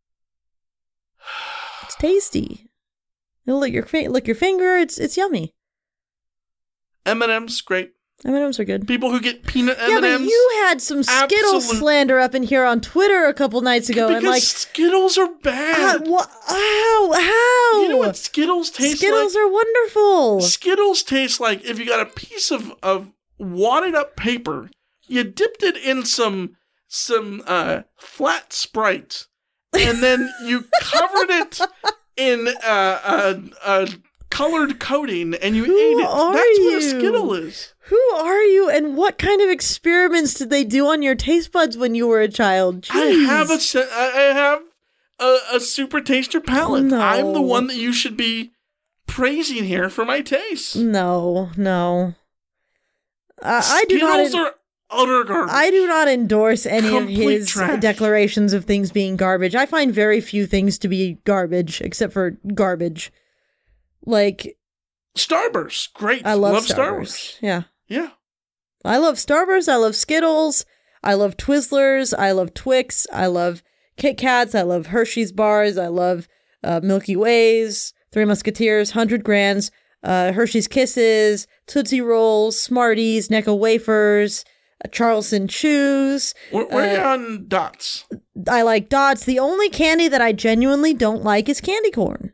It's tasty. You'll lick your lick your finger. It's it's yummy. M and M's great. M and M's are good. People who get peanut M yeah, and M's. but you had some Skittles absolute... slander up in here on Twitter a couple nights ago, because and like Skittles are bad. Uh, wha- how? How? You know what Skittles taste Skittles like? are wonderful. Skittles taste like if you got a piece of of wadded up paper, you dipped it in some some uh, flat Sprite, and then you covered it in uh, a, a colored coating, and you Who ate it. are That's you? what a Skittle is. Who are you, and what kind of experiments did they do on your taste buds when you were a child? Jeez. I have a se- I have a, a super taster palate. No. I'm the one that you should be praising here for my taste. No, no. Uh, I do not. Skittles are utter garbage. I do not endorse any Complete of his trash. declarations of things being garbage. I find very few things to be garbage, except for garbage. Like Starburst, great. I love, love Starburst. Star Wars. Yeah, Yeah. I love Starburst. I love Skittles. I love Twizzlers. I love Twix. I love Kit Kats. I love Hershey's bars. I love uh, Milky Ways, Three Musketeers, Hundred Grands, uh, Hershey's Kisses, Tootsie Rolls, Smarties, Necco Wafers, uh, Charleston Chews. We're, we're Uh, on dots. I like Dots. The only candy that I genuinely don't like is candy corn.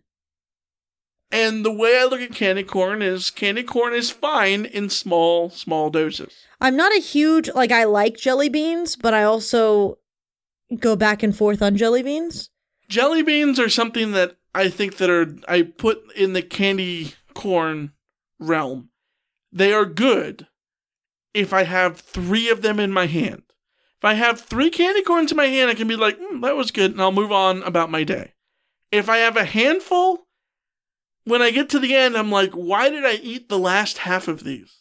And the way I look at candy corn is candy corn is fine in small, small doses. I'm not a huge, like, I like jelly beans, but I also go back and forth on jelly beans. Jelly beans are something that I think that are, I put in the candy corn realm. They are good if I have three of them in my hand. If I have three candy corns in my hand, I can be like, mm, that was good, and I'll move on about my day. If I have a handful, when I get to the end, I'm like, why did I eat the last half of these?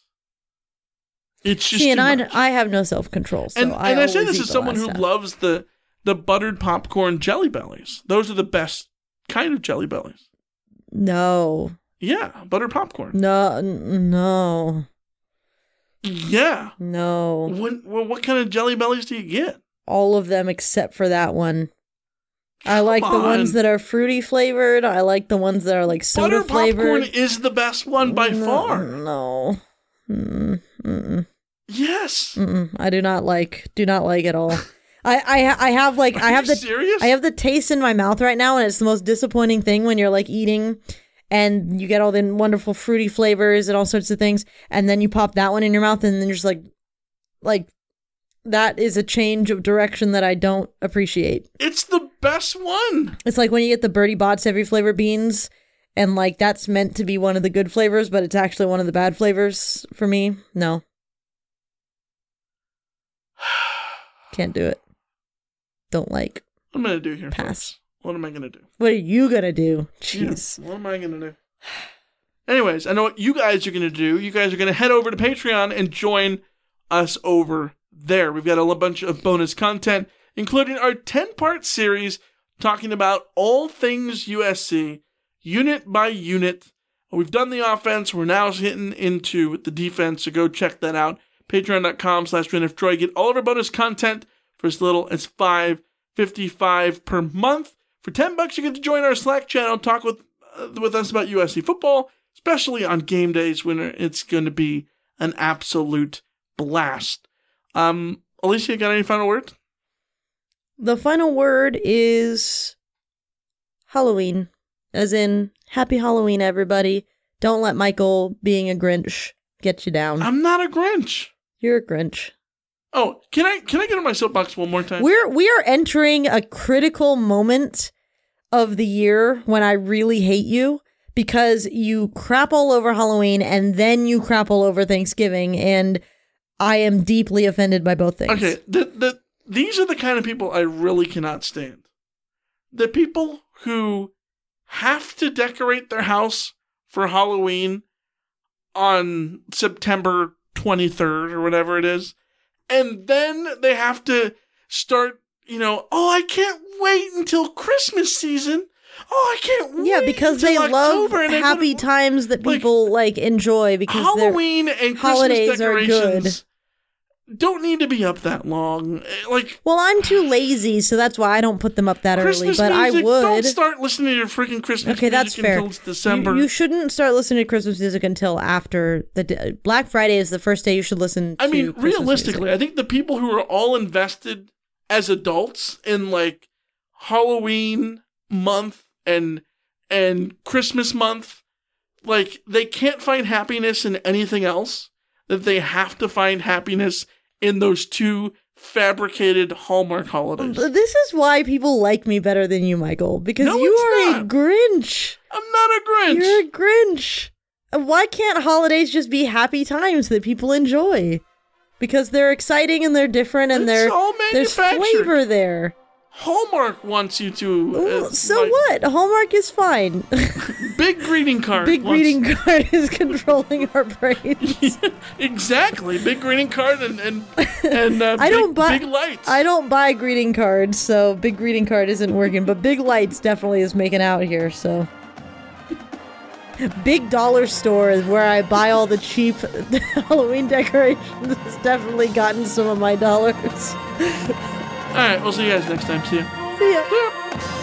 It's just See, and too I, much. I have no self-control, so and, I and I say always this eat as the someone last who half. loves the the buttered popcorn Jelly Bellies. Those are the best kind of Jelly Bellies. No. Yeah, buttered popcorn. No, n- no, Yeah. no. What, well, what kind of Jelly Bellies do you get? All of them except for that one. I like the on. ones that are fruity flavored. I like the ones that are like soda Butter popcorn flavored. is the best one by no, far. No. Mm, mm-mm. Yes. Mm-mm. I do not like, do not like at all. I, I, I have like, Are I have you the, serious? I have the taste in my mouth right now, and it's the most disappointing thing when you're like eating, and you get all the wonderful fruity flavors and all sorts of things, and then you pop that one in your mouth, and then you're just like, like, that is a change of direction that I don't appreciate. It's the best one. It's like when you get the Birdie Bots every flavor beans, and like that's meant to be one of the good flavors, but it's actually one of the bad flavors for me. No. Can't do it. Don't like. What am I going to do here? Pass. Folks? What am I going to do? What are you gonna do? Jeez. Yeah, what am I going to do? Anyways, I know what you guys are going to do. You guys are going to head over to Patreon and join us over there. We've got a bunch of bonus content, including our ten-part series talking about all things U S C, unit by unit. We've done the offense. We're now hitting into the defense, so go check that out. Patreon.com slash Troy. Get all of our bonus content for as little as five fifty-five per month. For ten bucks, you get to join our Slack channel, talk with uh, with us about U S C football, especially on game days when it's going to be an absolute blast. Um, Alicia, got any final words? The final word is Halloween, as in Happy Halloween, everybody. Don't let Michael being a Grinch get you down. I'm not a Grinch. You're a Grinch. Oh, can I can I get on my soapbox one more time? We're we are entering a critical moment of the year when I really hate you because you crap all over Halloween and then you crap all over Thanksgiving, and I am deeply offended by both things. Okay, the, the, these are the kind of people I really cannot stand. The people who have to decorate their house for Halloween on September twenty-third or whatever it is, and then they have to start, you know, oh, I can't wait until Christmas season. Oh, I can't wait. Yeah, because they until love October, and happy gonna, times that people like, like enjoy because Halloween and Christmas holidays are decorations good. Don't need to be up that long. Like, well, I'm too lazy, so that's why I don't put them up that Christmas early. But music, I would. Don't start listening to your freaking Christmas okay, music that's fair. until it's December. You, you shouldn't start listening to Christmas music until after the d- Black Friday is the first day you should listen. to I mean, Christmas realistically, music. I think the people who are all invested as adults in like Halloween month and and Christmas month, like they can't find happiness in anything else. That they have to find happiness in those two fabricated Hallmark holidays. This is why people like me better than you, Michael, because No, you it's are not. a Grinch. I'm not a Grinch. You're a Grinch. Why can't holidays just be happy times that people enjoy? Because they're exciting and they're different and It's they're all there's manufactured. flavor there. Hallmark wants you to. Ooh, uh, so like, what? Hallmark is fine. Big greeting card. Big wants- greeting card is controlling our brains. Exactly. Big greeting card and and, and uh, I big, don't buy big lights. I don't buy greeting cards, so big greeting card isn't working. But big lights definitely is making out here. So big dollar store is where I buy all the cheap Halloween decorations. Has definitely gotten some of my dollars. All right, we'll see you guys next time. See ya. See ya. See ya.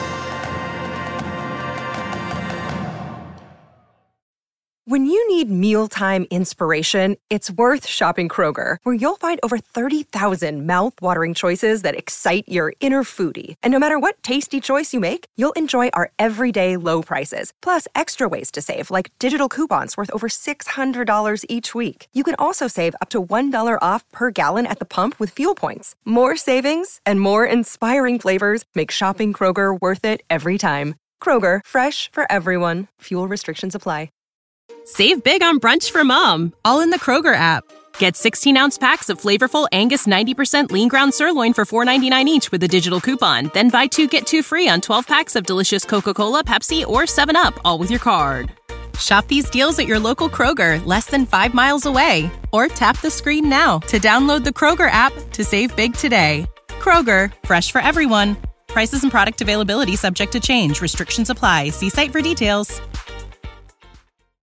When you need mealtime inspiration, it's worth shopping Kroger, where you'll find over thirty thousand mouth-watering choices that excite your inner foodie. And no matter what tasty choice you make, you'll enjoy our everyday low prices, plus extra ways to save, like digital coupons worth over six hundred dollars each week. You can also save up to one dollar off per gallon at the pump with fuel points. More savings and more inspiring flavors make shopping Kroger worth it every time. Kroger, fresh for everyone. Fuel restrictions apply. Save big on brunch for mom, all in the Kroger app. Get sixteen-ounce packs of flavorful Angus ninety percent lean ground sirloin for four ninety-nine each with a digital coupon. Then buy two, get two free on twelve packs of delicious Coca-Cola, Pepsi, or seven up, all with your card. Shop these deals at your local Kroger, less than five miles away. Or tap the screen now to download the Kroger app to save big today. Kroger, fresh for everyone. Prices and product availability subject to change. Restrictions apply. See site for details.